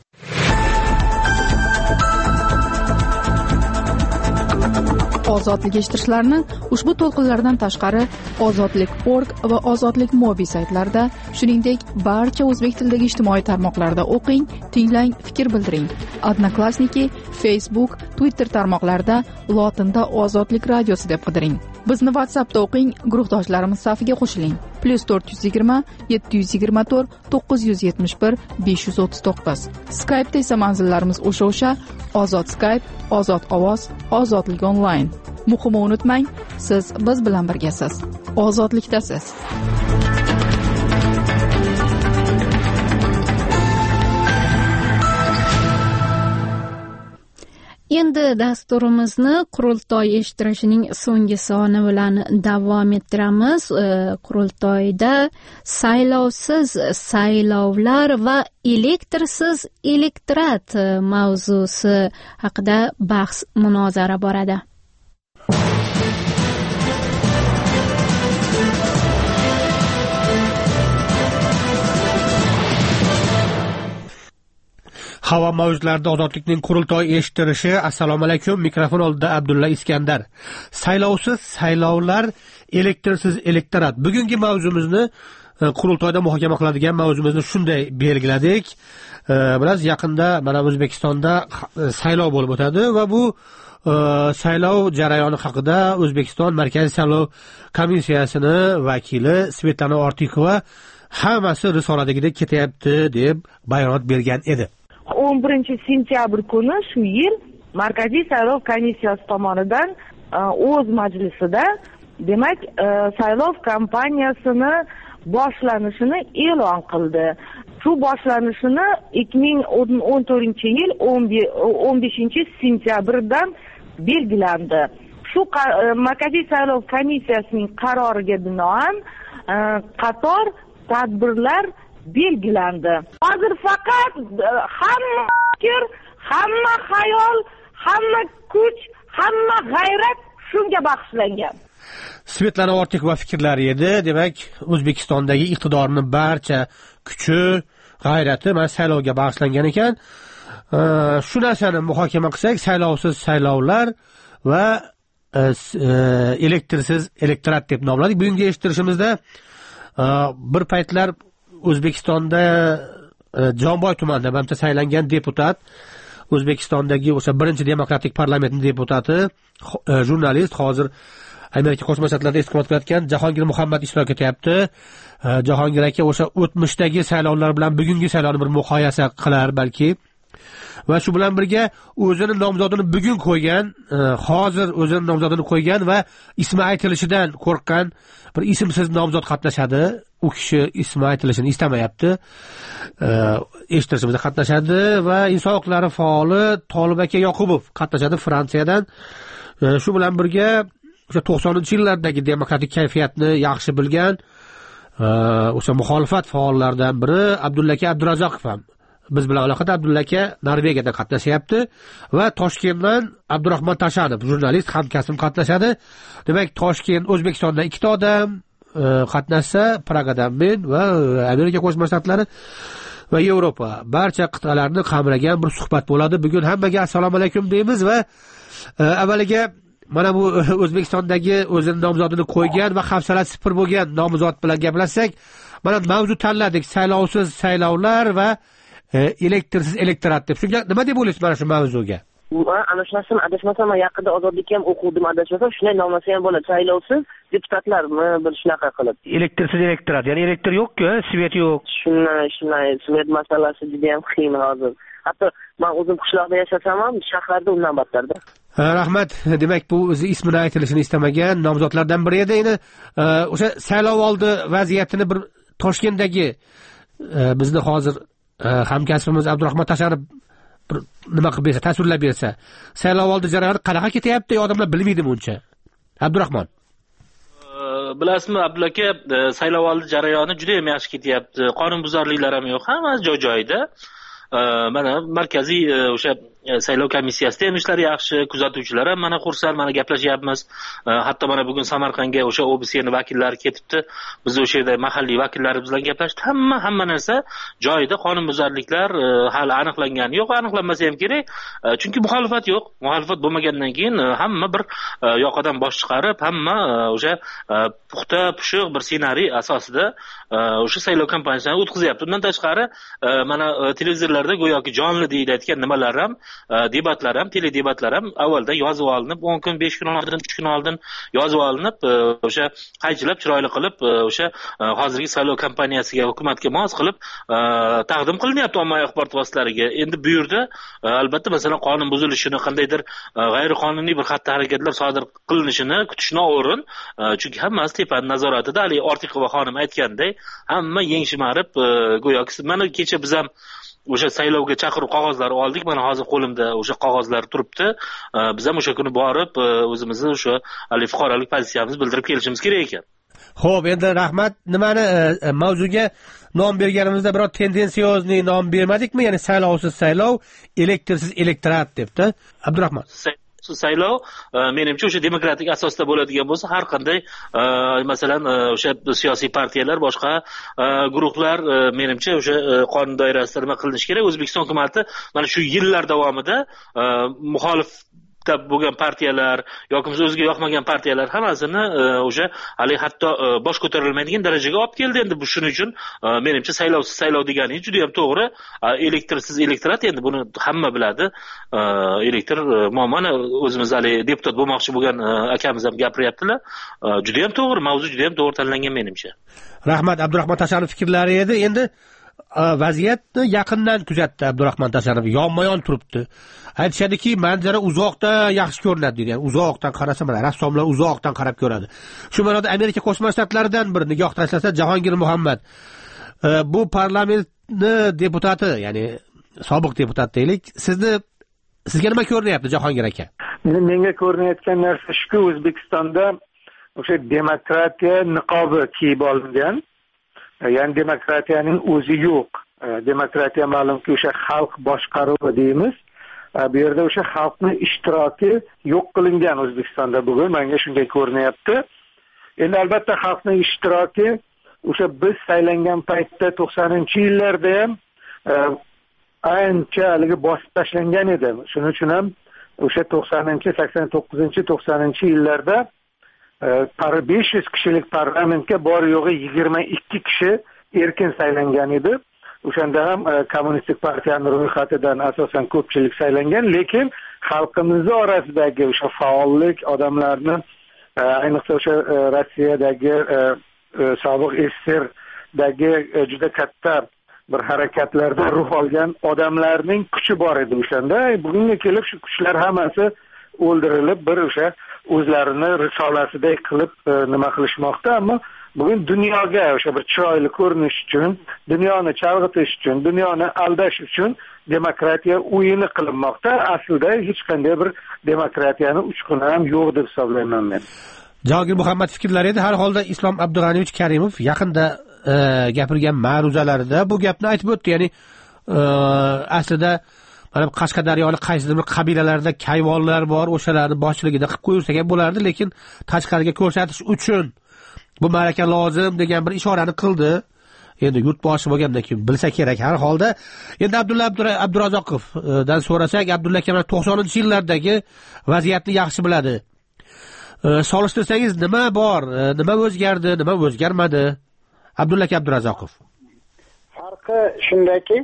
Ozodlik eshittirishlarni ushbu to'lqinlardan tashqari ozodlik.org va ozodlik mobi saytlarida, shuningdek barcha o'zbek tilidagi ijtimoiy tarmoqlarda o'qing, tinglang, fikr bildiring. Odnoklassniki, Facebook, Twitter tarmoqlarida lotinda Ozodlik radiosi deb qidiring. Bizni WhatsAppda o'qing, guruhdoshlarimiz safiga qo'shiling. +420 724 971 539. Skype'da esa manzillarimiz o'sha Ozod Skype, Ozod ovoz, Ozodlik onlayn. Muhimi unutmang, siz biz bilan birgasiz. Ozodlikdasiz. Endi dasturimizni qurultoy eshittirishining so'nggi soni bilan davom ettiramiz. Qurultoyda saylovsiz saylovlar va elektrsiz elektorat mavzusi haqida bahs munozara boradi. Havo mavjlarida ozodlikning qurultoy eshittirishi. Assalomu alaykum. Mikrofon oldida Abdulla Iskandar. Saylovsiz saylovlar, elektrsiz elektorat. Bugungi mavzumizni qurultoyda muhokama qiladigan mavzumizni shunday belgiladik. Biroz yaqinda mana O'zbekistonda saylov bo'lib o'tadi va bu saylov jarayoni haqida O'zbekiston Markaziy saylov komissiyasini vakili Svetlana Ortikova hammasi risoladagidek ketyapti deb bayonot bergan edi. 11 sentyabr kuni shu yil Markaziy saylov komissiyasi tomonidan o'z majlisida demak saylov kampaniyasini boshlanishini e'lon qildi. Shu boshlanishini 2014-yil 15-sentyabrdan belgilandi. Shu Markaziy saylov komissiyasining qaroriga binoan qator tadbirlar belgilandi. Hozir faqat hamma fikr, hamma xayol, hamma kuch, hamma g'ayrat shunga bag'ishlangan. Svetlana Ortikova fikrlari edi. Demak, O'zbekistondagi iqtidorning barcha kuchi, g'ayrati mana saylovga bag'ishlangan ekan. Shu narsani muhokama qilsak, saylovsiz saylovlar va elektrsiz elektorat deb nomladik. Bugungi eshittirishimizda bir paytlar O'zbekistonda Jonboy tumanida mamta saylangan deputat, O'zbekistondagi o'sha birinchi demokratik parlamentning deputati, jurnalist, hozir Amerika Qo'shma Shtatlarida istiqomat qilayotgan Jahongir Muhammad ishtirok etyapti. Jahongir aka o'sha o'tmishdagi saylovlar bilan bugungi saylovni bir muqoyasa qilar balki. Va shu bilan birga o'zini nomzodini bugun qo'ygan, hozir o'zini nomzodini qo'ygan va ismi aytilishidan qo'rqqan bir ismsiz nomzod qatnashadi. U kishi ismi aytilishini istamayapti. Eshittirishimizda qatnashadi va inson huquqlari faoli Tolib aka Yoqubov qatnashadi Fransiyadan. Shu bilan birga o'sha 90-yillardagi demokratik kayfiyatni yaxshi bilgan o'sha muxolifat faollaridan biri Abdulla aka Abdurazzoqov ham biz bilan aloqada. Abdulla aka Norvegiyada qatnashyapti va Toshkentdan Abdurahmon Tashanov jurnalist hamkasbim qatnashadi. Demak, Toshkent O'zbekistondan 2 ta odam qatnashsa, Pragadan men va Amerika Qo'shma Shtatlari va Yevropa barcha qit'alarni qamragan bir suhbat bo'ladi. Bugun hammaga assalomu alaykum deymiz va avvaliga mana bu O'zbekistondagi o'zining nomzodini qo'ygan va hafsalasi sifir bo'lgan nomzod bilan gaplashsak, mana mavzu tanladik: saylovsiz saylovlar va elektrsiz elektorat deb. Shunga nima deb o'ylaysiz mana shu mavzuga? Ana shu narsani adashmasam, yaqinda ozodlikka ham o'quvdim, adashmasam, shunday nomlasa ham bo'ladi. Saylovsiz deputatlarmi bir shunaqa qilib. Elektrsiz elektorat, ya'ni elektr yo'q-ku, svet yo'q. Shunday svet masalasi juda ham qiyin hozir. Hatto men o'zim qishloqda yashasam ham, shaharda undan battarda. Rahmat. Demak, bu o'zi ismini aytilishini istamagan nomzodlardan biri edi. Endi o'sha saylov oldi vaziyatini bir Toshkentdagi bizni hozir hamkasbimiz Abdurahmon Tashanov bir nima qilib bersa, tasvirlab bersa, saylov oldi jarayoni qanaqa ketyapti, odamlar bilmaydimi uncha? Abdurahmon. Bilasizmi, Abdulaka, saylov oldi jarayoni juda ham yaxshi ketyapti. Qonunbuzarliklar ham yo'q, hammasi joy-joyida. Mana markaziy o'sha saylov komissiyasida ham ishlar yaxshi, kuzatuvchilar ham mana xursand, mana gaplashyapmiz. Hatto mana bugun Samarqandga o'sha OBSning vakillari ketibdi. Biz o'sha yerda mahalliy vakillarimiz bilan gaplashdik. Hamma narsa joyida, qonunbuzarliklar hali aniqlangani yo'q, aniqlanmasa ham kerak. Chunki muxolifat yo'q. Muxolifat bo'lmagandan keyin hamma bir yoqadan bosh chiqarib, hamma o'sha puxta, pushiq bir ssenariy asosida o'sha saylov kampaniyasini o'tkazyapti. Undan tashqari mana televizorlarda go'yoki jonli deyilayotgan nimalar ham, debatlar ham, teledebatlar ham avvaldan yozib olinib, 10 kun, 5 kun oldin, 3 kun oldin yozib olinib, o'sha qaychilab, chiroyli qilib, o'sha hozirgi saylov kampaniyasiga, hukumatga mos qilib taqdim qilinyapti ommaviy axborot vositalariga. Endi bu yerda albatta masalan qonun buzilishini, qandaydir g'ayriqonuniy bir xatti-harakatlar sodir qilinishini kutishni o'rin. Chunki hammasi tepaning nazoratida. Ali Ortiqova xonim aytganday, hamma yeng shimarib, go'yoki mana kecha biz ham o'sha saylovga chaqiruv qog'ozlari oldik. Mana hozir qo'limda o'sha qog'ozlar turibdi. Biz ham o'sha kuni borib o'zimizni o'sha fuqarolik pozitsiyamizni bildirib kelishimiz kerak ekan. Xo'p, endi rahmat. Nimani mavzuga nom berganimizda biror tendensiyozni nom bermadikmi? Ya'ni saylovsiz saylov, elektrsiz elektorat debdi. Abdurahmon. Saylov menimcha o'sha demokratik asosda bo'ladigan bo'lsa, har qanday masalan o'sha siyosiy partiyalar, boshqa guruhlar menimcha o'sha qonun doirasida nima qilinishi kerak. O'zbekiston hukumati mana shu yillar davomida muxolif bo'lgan partiyalar yoki o'ziga yoqmagan partiyalar hammasini o'sha hali hatto bosh ko'tarilmaydigan darajaga olib keldi. Endi bu shuning uchun menimcha saylovsiz saylov deganingiz juda ham to'g'ri. Elektrsiz elektorat, endi buni hamma biladi. Elektr mana o'zimiz hali deputat bo'lmoqchi bo'lgan akamiz ham gapiryaptilar. Juda ham to'g'ri, mavzu juda ham to'g'ri tanlangan menimcha. Rahmat. Abdurahmon Tashanov fikrlari edi. Endi vaziyatni yaqindan kuzatdi Abdurahmon Tashanov, yonma-yon turibdi. Aytishadiki, manzara uzoqda yaxshi ko'rinadi deydi. Ya'ni uzoqdan qarasa, mana rassomlar uzoqdan qarab ko'radi. Shu ma'noda Amerika Qo'shma Shtatlaridan bir nigoh tashlasa, Jahongir Muhammad bu parlamentni deputati, ya'ni sobiq deputat deylik, sizga nima ko'rinyapti Jahongir aka? Menga ko'rinayotgan narsa shuki, O'zbekistonda o'sha demokratiya niqobi kiyib olingan. Ya'ni demokratiyaning o'zi yo'q. Demokratiya ma'lumki o'sha xalq boshqaruvi deymiz. Bu yerda o'sha xalqning ishtiroki yo'q qilingan O'zbekistonda bugun. Menga shunday ko'rinyapti. Endi albatta xalqning ishtiroki o'sha biz saylangan paytda 90-yillarda ham ancha haligi bosib tashlangan edi. Shuning uchun ham o'sha 89-90-yillarda 500 kishilik parlamentga bor yo'g'i 22 kishi erkin saylangan edi. O'shanda ham kommunistik partiyaning ro'yxatidan asosan ko'pchilik saylangan, lekin xalqimiz orasidagi o'sha faollik, odamlarni ayniqsa o'sha Rossiyadagi sobiq SSRdagi juda katta bir harakatlarda ruh olgan odamlarning kuchi bor edi o'shanda. Bugunga kelib shu kuchlar hammasi o'ldirilib, bir o'sha o'zlarini risolasiday qilib nima qilishmoqda. Ammo bugun dunyoga o'sha bir chiroyli ko'rinish uchun, dunyoni chalg'itish uchun, dunyoni aldash uchun demokratiya o'yini qilinmoqda. Aslida hech qanday bir demokratiyani uchquni ham yo'q deb hisoblayman men. Jahongir Muhammad fikrlari edi. Har holda Islom Abdug'aniyevich Karimov yaqinda gapirgan ma'ruzalarida bu gapni aytib o'tdi. Ya'ni aslida mana Qashqadaryolik qaysidir bir qabilalarda kayvonlar bor, o'shalarni boshchiligida qilib qo'yursak ham bo'lardi, lekin tashqariga ko'rsatish uchun bu malaka lozim degan bir ishorani qildi. endi yurtboshi bo'lgandan keyin bilsa kerak. Har holda endi Abdulla Abdurazzoqovdan so'rasak, Abdulla aka 90-yillardagi vaziyatni yaxshi biladi. Solishtirsangiz nima bor, nima o'zgardi, nima o'zgarmadi? Abdulla aka Abdurazzoqov. Farqi shundaki,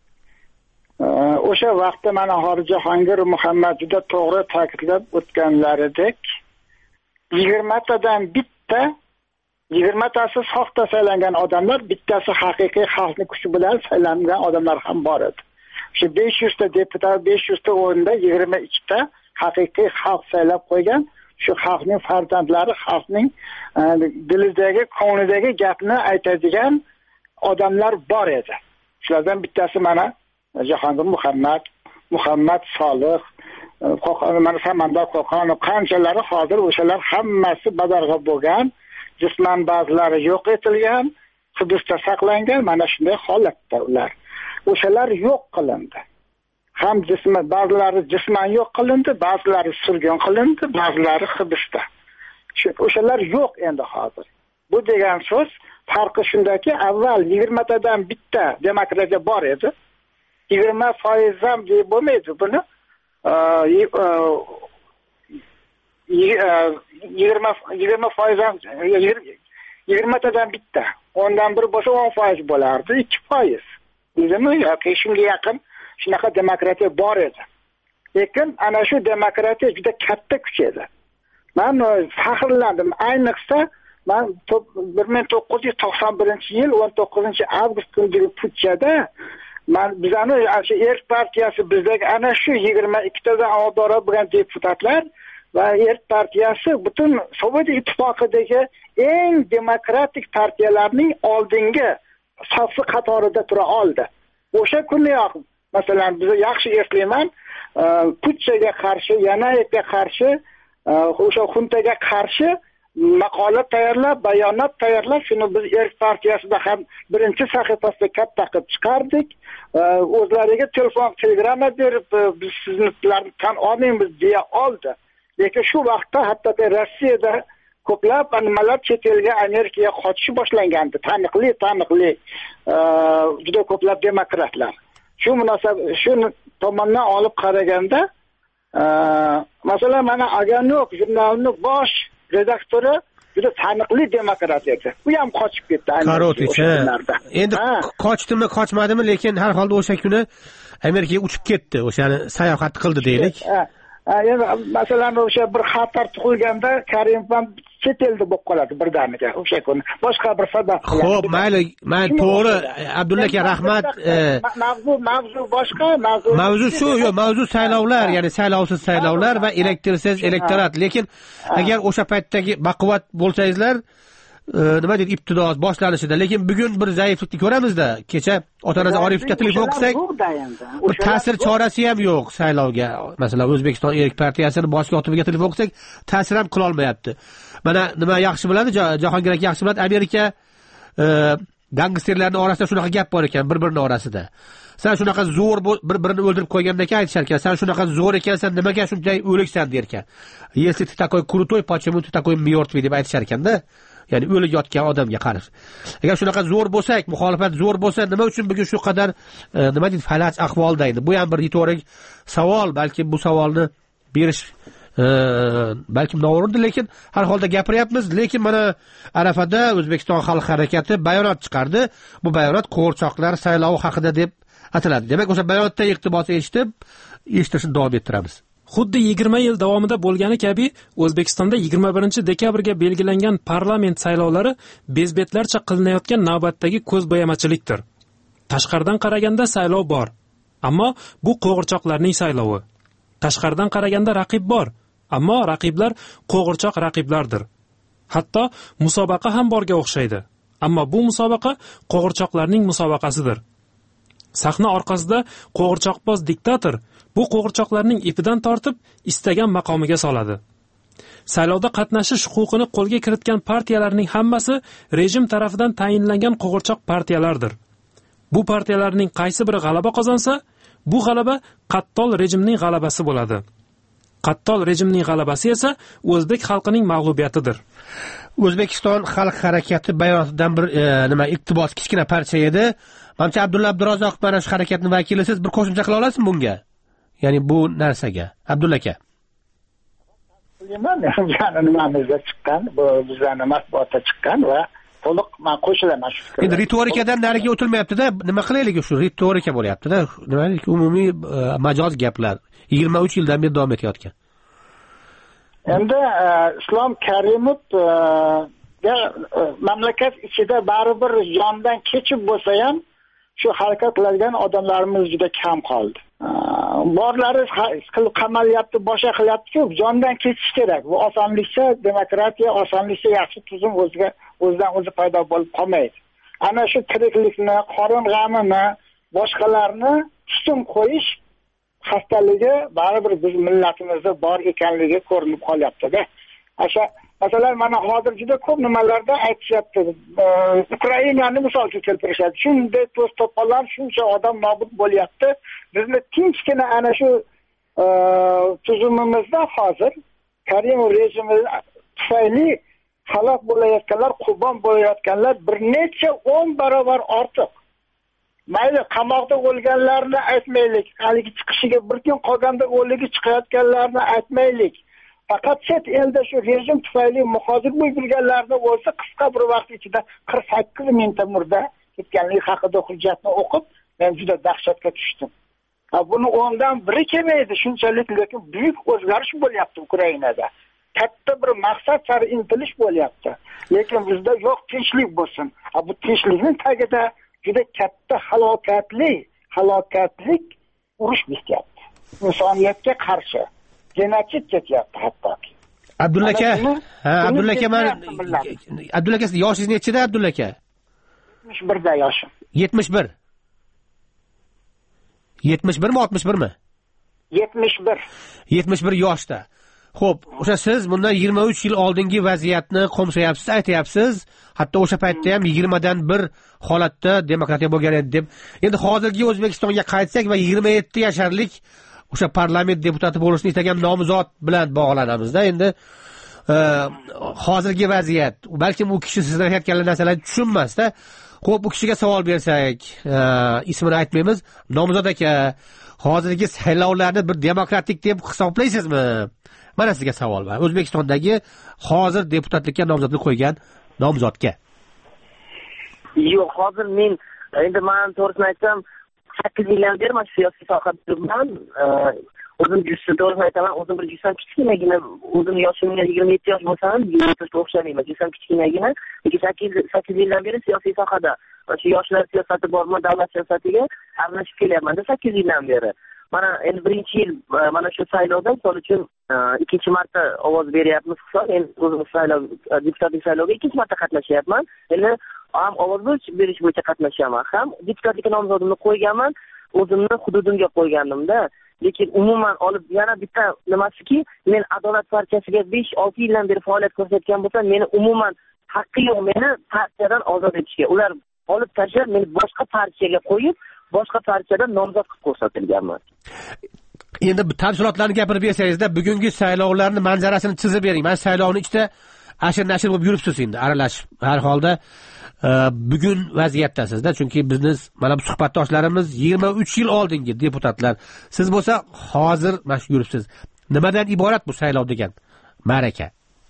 o'sha vaqtda mana hozir Jahongir Muhammad juda to'g'ri ta'kidlab o'tganlaridek 20 tadan bitta 20 tasi soxta saylangan odamlar, bittasi haqiqiy xalqning kuchi bilan saylangan odamlar ham bor edi. Shu 500 ta deputat, 500 ta o'rinda 22 ta haqiqiy xalq saylab qo'ygan, shu xalqning farzandlari, xalqning dilidagi, ko'nglidagi gapni aytadigan odamlar bor edi. Shulardan bittasi mana Jahongir Muhammad Solih, mana Samandar Qo'qonov, qanchalari hozir o'shalar hammasi badarg'a bo'lgan, jisman ba'zilari yo'q etilgan, hibsda saqlangan, mana shunday holatda ular. O'shalar yo'q qilindi. Ham ba'zilari jisman yo'q qilindi, ba'zilari surgun qilindi, ba'zilari hibsda. O'shalar yo'q endi hozir. Bu degan so'z farqi shundaki, avval 20 tadan bitta demokratiya bor edi. 20% ham deb bo'lmaydi buni. 20 tadan bitta. Ondan bir bo'lsa 10% bo'lardi, 2%. Bizmi yoki shunga yaqin shunaqa demokratiya bor edi. Lekin ana shu demokratiya juda katta kuch edi. Men faxrlandim. Ayniqsa men 1991-yil 19-avgust kunidagi putchada bizani shu Erk partiyasi bizdagi ana shu 22 tadan odora bo'lgan deputatlar va Erk partiyasi butun Sovet ittifoqidagi eng demokratik partiyalarning oldingi safi qatorida tura oldi. O'sha kuniyoq masalan biz yaxshi eslayman, putchaga qarshi, Yanayevga qarshi, o'sha xuntaga qarshi maqola tayyorlab, bayonot tayyorlab, shuni biz Erk partiyasida ham birinchi sahifasida katta qilib chiqardik. O'zlariga telefon, telegramma berib, biz sizlarni tan olmaymiz deya oldi. Lekin shu vaqtda hatto Rossiyada ko'plab nimalar chet elga, Amerikaga qochish boshlangandi. Taniqli juda ko'plab demokratlar. Shu munosabat, shu tomondan olib qaraganda, masalan, mana Aganok jurnalining bosh redaktori juda taniqli demokrat edi. U ham qochib ketdi. Endi qochdimi, qochmadimi, lekin har holda o'sha kuni Amerikaga uchib ketdi, o'shani sayohat qildi deylik. Endi masalan o'sha bir xatar tug'ilganda Karimov ham chet elda bo'lib qoladi birdaniga o'sha kuni. Boshqa bir sabab bilan. Xo'p, mayli, men to'g'ri, Abdulla aka rahmat. Mavzu boshqa, mavzu shu, yo'q, mavzu saylovlar, ya'ni saylovsiz saylovlar va elektorsiz elektorat. Lekin agar o'sha paytdagi baquvvat bo'lsangizlar, nima deydi, ibtidoz boshlanishida, lekin bugun bir zaiflikni ko'ramizda. Kecha otangiz Oripovga telefon qilsak, ta'sir chorasi ham yo'q saylovga. Masalan, O'zbekiston Erk partiyasining bosh kotibiga telefon qilsak, ta'sir ham qila olmayapti. Mana nima yaxshi biladi, Jahongir aka yaxshi biladi, Amerika gangsterlarning orasida shunaqa gap bor ekan, bir-birining orasida. Sen shunaqa zo'r bir-birini o'ldirib qo'ygandek aytishar ekan, sen shunaqa zo'r ekansan, nimaga shunday o'liksan der ekan. Если ты такой крутой, почему ты такой мертвый deb aytishar ekanda. Ya'ni o'lik yotgan odamga qarshi. Agar shunaqa zo'r bo'lsak, muxolifat zo'r bo'lsa, nima uchun bugun shu qadar nima deydi, falaj ahvolda edi? Bu ham bir ritorik savol, balki bu savolni berish balkim no'g'ridir, lekin har holda gapiryapmiz. Lekin mana Arafada O'zbekiston Xalq harakati bayonot chiqardi. Bu bayonot qo'g'irchoqlar saylovi haqida deb ataladi. Demak, o'sha bayonotda iqtibos eshitishni davom ettiramiz. Xuddi 20 yil davomida bo'lgani kabi O'zbekistonda 21 dekabrga belgilangan parlament saylovlari bezbetlarcha qilinayotgan navbatdagi ko'zbo'yamachilikdir. Tashqaridan qaraganda saylov bor, ammo bu qo'g'irchoqlarning saylovi. Tashqaridan qaraganda raqib bor, ammo raqiblar qo'g'irchoq raqiblardir. Hatto musobaqa ham borga o'xshaydi, ammo bu musobaqa qo'g'irchoqlarning musobaqasidir. Sahna orqasida qo'g'irchoqboz diktator bu qo'g'irchoqlarning ipidan tortib istagan maqomiga soladi. Saylovda qatnashish huquqini qo'lga kiritgan partiyalarning hammasi rejim tarafidan tayinlangan qo'g'irchoq partiyalardir. Bu partiyalarning qaysi biri g'alaba qozonsa, bu g'alaba qattol rejimning g'alabasi bo'ladi. Qattol rejimning g'alabasi esa o'zbek xalqining mag'lubiyatidir. O'zbekiston xalq harakati bayonotidan bir nima iqtibos kichkina parcha edi. Manimcha Abdulla Abdurazzoq mana shu harakatning vakilisiz, bir qo'shimcha qila olasizmi bunga? Ya'ni bu narsaga, Abdulla aka. Bilmayman, nimamizda chiqqan, bu bizlarning matbuotda chiqqan va to'liq men qo'shilaman shu fikrga. Endi ritorikadan nariga o'tilmayapti-da, nima qilaylik, shu ritorika bo'lyapti-da, nima umumiy majoz gaplar 23 yildan beri davom etayotgan. Endi Islom Karimov mamlakat ichida baribir jondan kechib bo'lsa ham shu harakat qiladigan odamlarimiz juda kam qoldi. Borlari qamalyapti, boshqa qilyapti-ku, jondan kechish kerak. Bu osonlikcha demokratiya, osonlikcha yaxshi tuzum o'zidan o'zi paydo bo'lib qolmaydi. Ana shu tiriklikni, qorin g'amini, boshqalarni tusum qo'yish xastaligi baribir biz millatimizda bor ekanligi ko'rinib qolyapti-da. Masalan, mana hozir juda ko'p nimalarda aytishyapti. Ukrainani misolga keltirishadi. Shunday to'sqoqlar, shuncha odam nobud bo'lyapti. Bizni tinchgina ana shu tuzumimizda hozir Karimov rejimi tufayli halok bo'layotganlar, qurbon bo'layotganlar bir necha 10 barobar ortiq. Mayli qamoqda o'lganlarni aytmaylik, haligi chiqishiga bir kun qolganda o'ligi chiqayotganlarni aytmaylik. Faqat chet elda shu rejim tufayli muhojir bo'lganlarni o'zi qisqa bir vaqt ichida 48 mingta murda ketganligi haqida hujjatni o'qib, men juda dahshatga tushdim. Buni 10dan biri kelmaydi, shunchalik, lekin buyuk o'zgarish bo'lyapti Ukrainada. Katta bir maqsad sari intilish bo'lyapti. Lekin bizda yo'q, tinchlik bo'lsin. Bu tinchlikning tagida juda katta halokatlik urush bityapti. Insoniyatga qarshi genotsid ketyapti hattoki. Abdulla aka, Abdulla aka, yoshingiz nechida Abdulla aka? 71 da yoshim. 71. 71 mi 61 mi? 71. 71 yoshda. Xo'p, o'sha siz bundan 23 yil oldingi vaziyatni qo'msayapsiz, aytayapsiz. Hatto o'sha paytda ham 20 dan bir holatda demokratiya bo'lgan edi deb. Endi hozirgi O'zbekistonga qaytsak va 27 yasharlik o'sha parlament deputati bo'lishni istagan nomzod bilan bog'lanamizda. Endi hozirgi vaziyat, balki u kishi sizdan aytgan narsalarni tushunmasda. Xo'p, bu kishiga savol bersak, ismini aytmaymiz. Nomzod aka, hozirgi saylovlarni bir demokratik deb hisoblaysizmi? Mana sizga savol bor. O'zbekistondagi hozir deputatlikka nomzodlik qo'ygan nomzodga. Yo'q, hozir men endi men to'g'risini aytsam 8 yildan beri mana siyosiy sohada turibman. O'zim to'g'risini aytaman, o'zim bir jussam kichkinagina, o'zim yoshimga 27 yosh bo'lsa ham 23 ga o'xshamayman. Jussam kichkinagina, lekin 8 yildan beri siyosiy sohada, shu yoshlar siyosati bormi, davlat siyosatiga aralashib kelyapman-da 8 yildan beri. Mana endi birinchi yil mana shu saylovda misol uchun ikkinchi marta ovoz beryapmiz hisob. Endi o'zim saylov, deputatlik saylovga ikkinchi marta qatnashyapman. Endi ham ovoz berish bo'yicha qatnashaman, ham deputatlik nomzodimni qo'yganman, o'zimni hududimga qo'yganimda. Lekin umuman olib yana bitta nimasiki, men Adolat partiyasiga 5-6 yildan beri faoliyat ko'rsatgan bo'lsam, meni umuman haqqi yo'q meni partiyadan ozod etishga. Ular olib tashlab, meni boshqa partiyaga qo'yib, boshqa partiyadan nomzod qilib ko'rsatilganman. Endi tafsilotlarni gapirib bersangiz-da, bugungi saylovlarning manzarasini chizib bering. Men saylovning ichida ashir-nashir bo'lib yuribsiz endi, aralashib. Har holda bugun vaziyatdasizda, chunki bizning mana bu suhbatdoshlarimiz 23 yil oldingi deputatlar. Siz bo'lsa hozir mana shu yuribsiz. Nimadan iborat bu saylov degan ma'raka?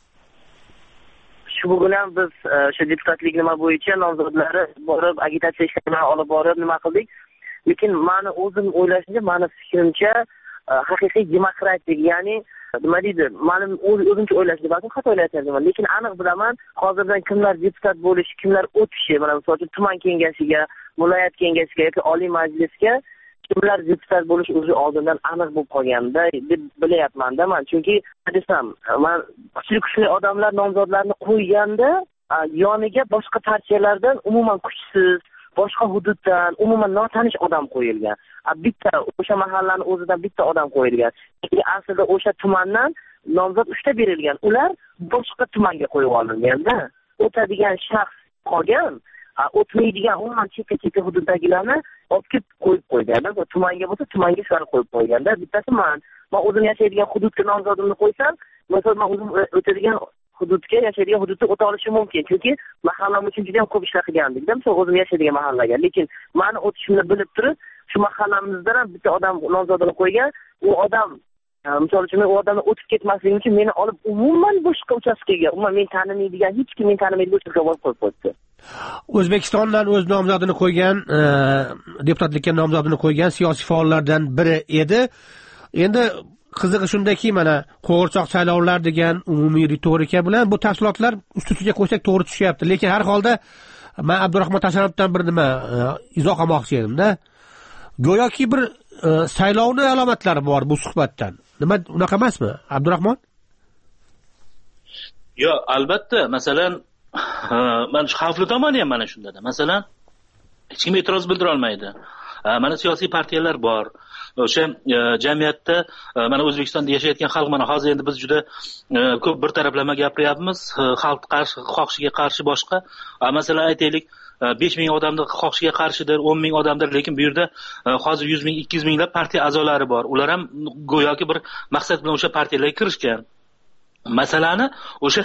Shu bugun ham biz shu deputatlik nima bo'yicha nomzodlari borib, agitatsiya ishlarini olib borib nima qildik. Lekin meni o'zim o'ylashimcha, meni fikrimcha haqiqiy demokratik, ya'ni nima deydi, men o'zimcha o'ylashim, balki xato o'ylayapman, lekin aniq bilaman, hozirdan kimlar deputat bo'lishi, kimlar o'tishi, mana misol uchun tuman kengashiga, viloyat kengashiga yoki oliy majlisga kimlar deputat bo'lish o'zi oldindan aniq bo'lib qolganda deb bilyapman-da men. Chunki desam, men kuchli odamlar nomzodlarni qo'yganda yoniga boshqa partiyalardan umuman kuchsiz, boshqa hududdan umuman notanish odam qo'yilgan. Bitta o'sha mahallani o'zidan bitta odam qo'yilgan. Aslida o'sha tumandan nomzod 3 ta berilgan. Ular boshqa tumanga qo'yib olingan-da. O'tadigan shaxs qolgan, o'tmaydigan umuman chekka hududdagilarni olib kelib qo'yib qo'ygan-da. Tumanga bo'lsa, tumanga shularni qo'yib qo'ygan-da. Bittasi men o'zim yashaydigan hududga nomzodimni qo'ysam, masalan, men o'zim o'tadigan hududga yashaydigan hududda o'ta olishi mumkin. Chunki mahallam uchun juda ham ko'p ishlar qilgandik-da, misol o'zim yashaydigan mahallaga. Lekin meni o'tishimni bilib turib, shu mahallamizdan ham bitta odam nomzodini qo'ygan, u odam misol uchun u odamni o'tib ketmasligim uchun meni olib umuman boshqa uchastkaga, umuman men tanimaydigan, hech kim meni tanimaydigan uchastkaga olib qo'yib qo'yibdi. O'zbekistondan o'z nomzodini qo'ygan, deputatlikka nomzodini qo'ygan siyosiy faollardan biri edi. Endi qizig'i shundaki, mana qo'g'irchoq saylovlar degan umumiy ritorika bilan bu tafsilotlar ust-ustiga qo'ysak to'g'ri tushyapti. Lekin har holda men Abdurahmon Tashanovdan bir nima izoh olmoqchi edim-da. Go'yoki bir saylovning alomatlari bor bu suhbatdan. Nima unaqa emasmi, Abdurahmon? Yo, albatta, masalan, mana shu xavfli tomoni ham mana shundada. Masalan, hech kim e'tiroz bildira olmaydi. Mana siyosiy partiyalar bor. O'sha jamiyatda mana O'zbekistonda yashayotgan xalq mana hozir endi biz juda ko'p bir taraflama gapiryapmiz. Xalq xohishiga qarshi boshqa. Masalan, aytaylik, 5,000 odamning xohishiga qarshidir, 10,000 odamdir, lekin bu yerda hozir 100,000, 200,000lab partiya a'zolari bor. Ular ham go'yoki bir maqsad bilan o'sha partiyalarga kirishgan. Masalani o'sha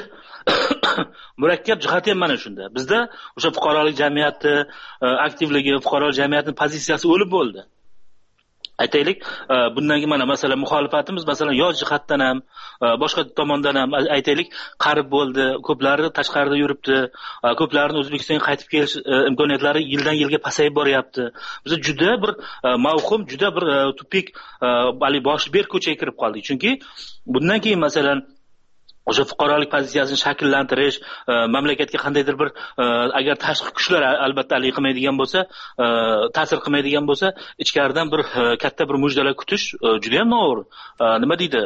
murakkab jihati ham mana shunda. Bizda o'sha fuqarolik jamiyati aktivligi, fuqarolik jamiyatining pozitsiyasi o'lib bo'ldi. Aytaylik, bundan keyin mana masalan muxolifatimiz masalan yosh jihatdan ham, boshqa tomondan ham aytaylik qarib bo'ldi. Ko'plari tashqarida yuribdi. Ko'plarining O'zbekistonga qaytib kelish imkoniyatlari yildan yilga pasayib boryapti. Biz juda bir mavhum, juda bir tupik, boshi berk ko'chaga kirib qoldik. Chunki bundan keyin masalan o'sha fuqarolik pozitsiyasini shakllantirish, mamlakatga qandaydir bir agar tashqi kuchlar albatta alik qilmaydigan bo'lsa, ta'sir qilmaydigan bo'lsa, ichkaridan bir katta bir mujdalar kutish juda ham noto'g'ri. Nima deydi?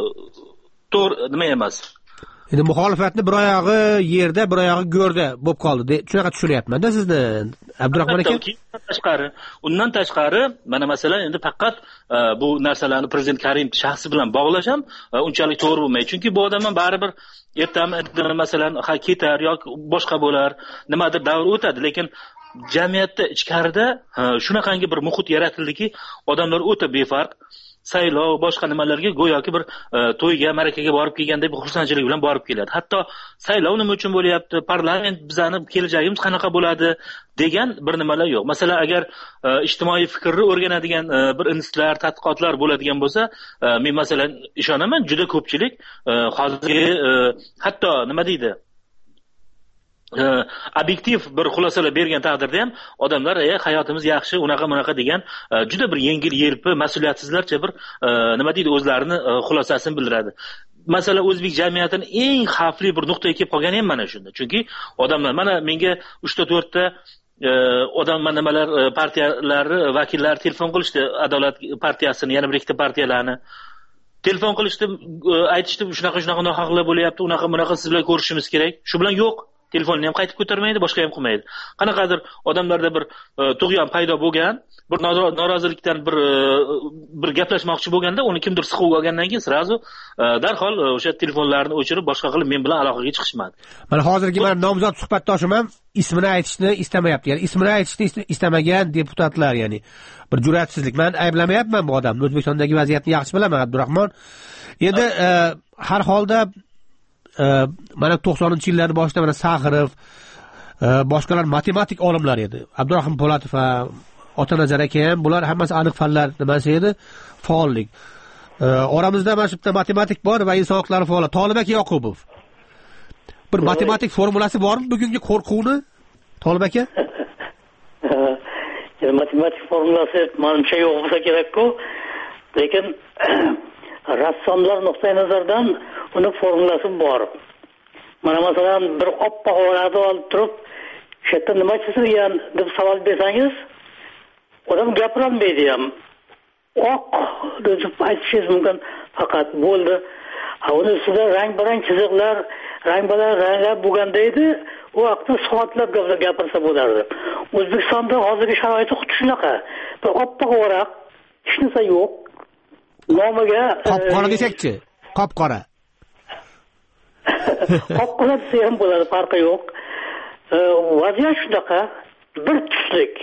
To'g'ri nima emas. Endi muxolifatni bir oyog'i yerda, bir oyog'i go'rda bo'lib qoldi. Shunaqa tushunyapman-da sizni, Abdurahmon aka. Undan tashqari, mana masalan endi faqat bu narsalarni prezident Karim shaxsi bilan bog'lash ham unchalik to'g'ri bo'lmaydi. Chunki bu odam ham baribir ertami masalan ketar yoki boshqa bo'lar, nimadir davr o'tadi, lekin jamiyatda ichkarida shunaqangi bir muhit yaratildiki, odamlar o'ta befarq saylov, boshqa nimalarga go'yoki bir to'yga, marakaga borib kelganda bir xursandchilik bilan borib keladi. Hatto saylov nima uchun bo'lyapti, parlament bizani kelajagimiz qanaqa bo'ladi degan bir nimalar yo'q. Masalan, agar ijtimoiy fikrni o'rganadigan bir institutlar, tadqiqotlar bo'ladigan bo'lsa, men masalan ishonaman, juda ko'pchilik hozirgi hatto nima deydi, obyektiv bir xulosalar bergan taqdirda ham odamlar hayotimiz yaxshi, unaqa degan juda bir yengil-yelpi, mas'uliyatsizlarcha bir nima deydi, o'zlarini xulosasini bildiradi. Masalan, o'zbek jamiyatining eng xavfli bir nuqtaga kelib qolgani ham mana shunda. Chunki odamlar mana menga 3-4 ta odam nimalar partiyalari vakillari telefon qilishdi, Adolat partiyasini, yana bir ikkita partiyalarni telefon qilishdi, aytishdi, shunaqa nohaqlar bo'lyapti, unaqa siz bilan ko'rishimiz kerak. Shu bilan yo'q. Telefonni ham qaytib ko'tarmaydi, boshqa ham qilmaydi. Qanaqadir odamlarda bir tug'yon paydo bo'lgan, bir norozilikdan bir gaplashmoqchi bo'lganda, uni kimdir siqib olgandan keyin srazu darhol o'sha telefonlarni o'chirib, boshqa qilib men bilan aloqaga chiqishmadi. Mana hozirgi men nomzod suhbatdoshim ham ismini aytishni istamayapti. Ya'ni ismini aytishni istamagan deputatlar, ya'ni bir jur'atsizlik. Men ayblamayapman bu odamni. O'zbekistondagi vaziyatni yaxshi bilaman, Abdurahmon. Endi har holda mana 90-yillar boshida mana Saxirov, boshqalar matematik olimlar edi. Abdurahim Po'latov va Otanazar aka ham, bular hammasi aniq fanlar nimasi edi, faollik. Oramizda mana shu matematik bor va inson huquqlari faol Tolib aka Yoqubov. Bir matematik formulasi bormi bugungi qo'rquvni? Tolib aka? Matematik formulasi menimcha yo'q bo'lsa kerak-ku, lekin rassomlar nuqtai nazaridan uni formulasi bor. Mana masalan bir oppoq varaqni olib turib, shu yerda nima chizilgan deb savol bersangiz, odam gapirolmaydi ham. Oq deb aytishingiz mumkin, faqat bo'ldi. Uni ustida rang-barang chiziqlar, rang-barang ranglar bo'lganda edi, u vaqtda soatlab gapirsa bo'lardi. O'zbekistonda hozirgi sharoiti xuddi shunaqa. Bir oppoq varaq, hech narsa yo'q. Nomiga qop-qora desakchi, qop-qora. Qop-qora desa ham bo'ladi, farqi yo'q. Vaziyat shunaqa, bir tuslik,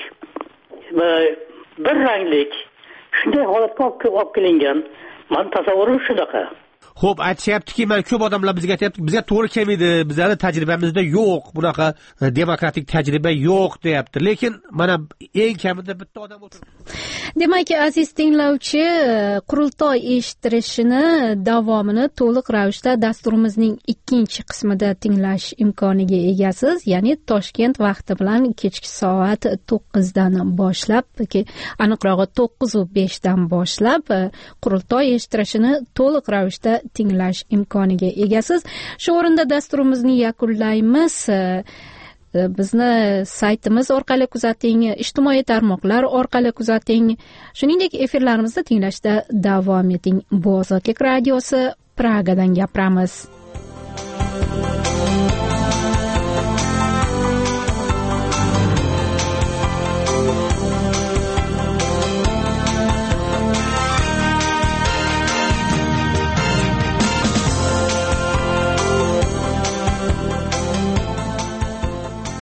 bir ranglik, shunday holatga olib kelingan. Men tasavvurim shunaqa. Xo'p, aytishyaptiki, mana ko'p odamlar bizga aytayapti, bizga to'g'ri kelmaydi, bizning tajribamizda yo'q, bunaqa demokratik tajriba yo'q deyapti. Lekin mana eng kamida bitta odam o'tiribdi. Demak, aziz tinglovchi, qurultoy eshittirishini davomini to'liq ravishda dasturimizning ikkinchi qismida tinglash imkoniga egasiz. Ya'ni Toshkent vaqti bilan kechki soat 9 dan boshlab, aniqrog'i 9:05 dan boshlab qurultoy eshittirishini to'liq ravishda tinglash imkoniga egasiz. Shu o'rinda dasturimizni yakunlaymiz. Bizni saytimiz orqali kuzating, ijtimoiy tarmoqlar orqali kuzating. Shuningdek, efirlarimizni tinglashda davom eting. Bu Ozodlik radiosi, Pragadan gapiramiz.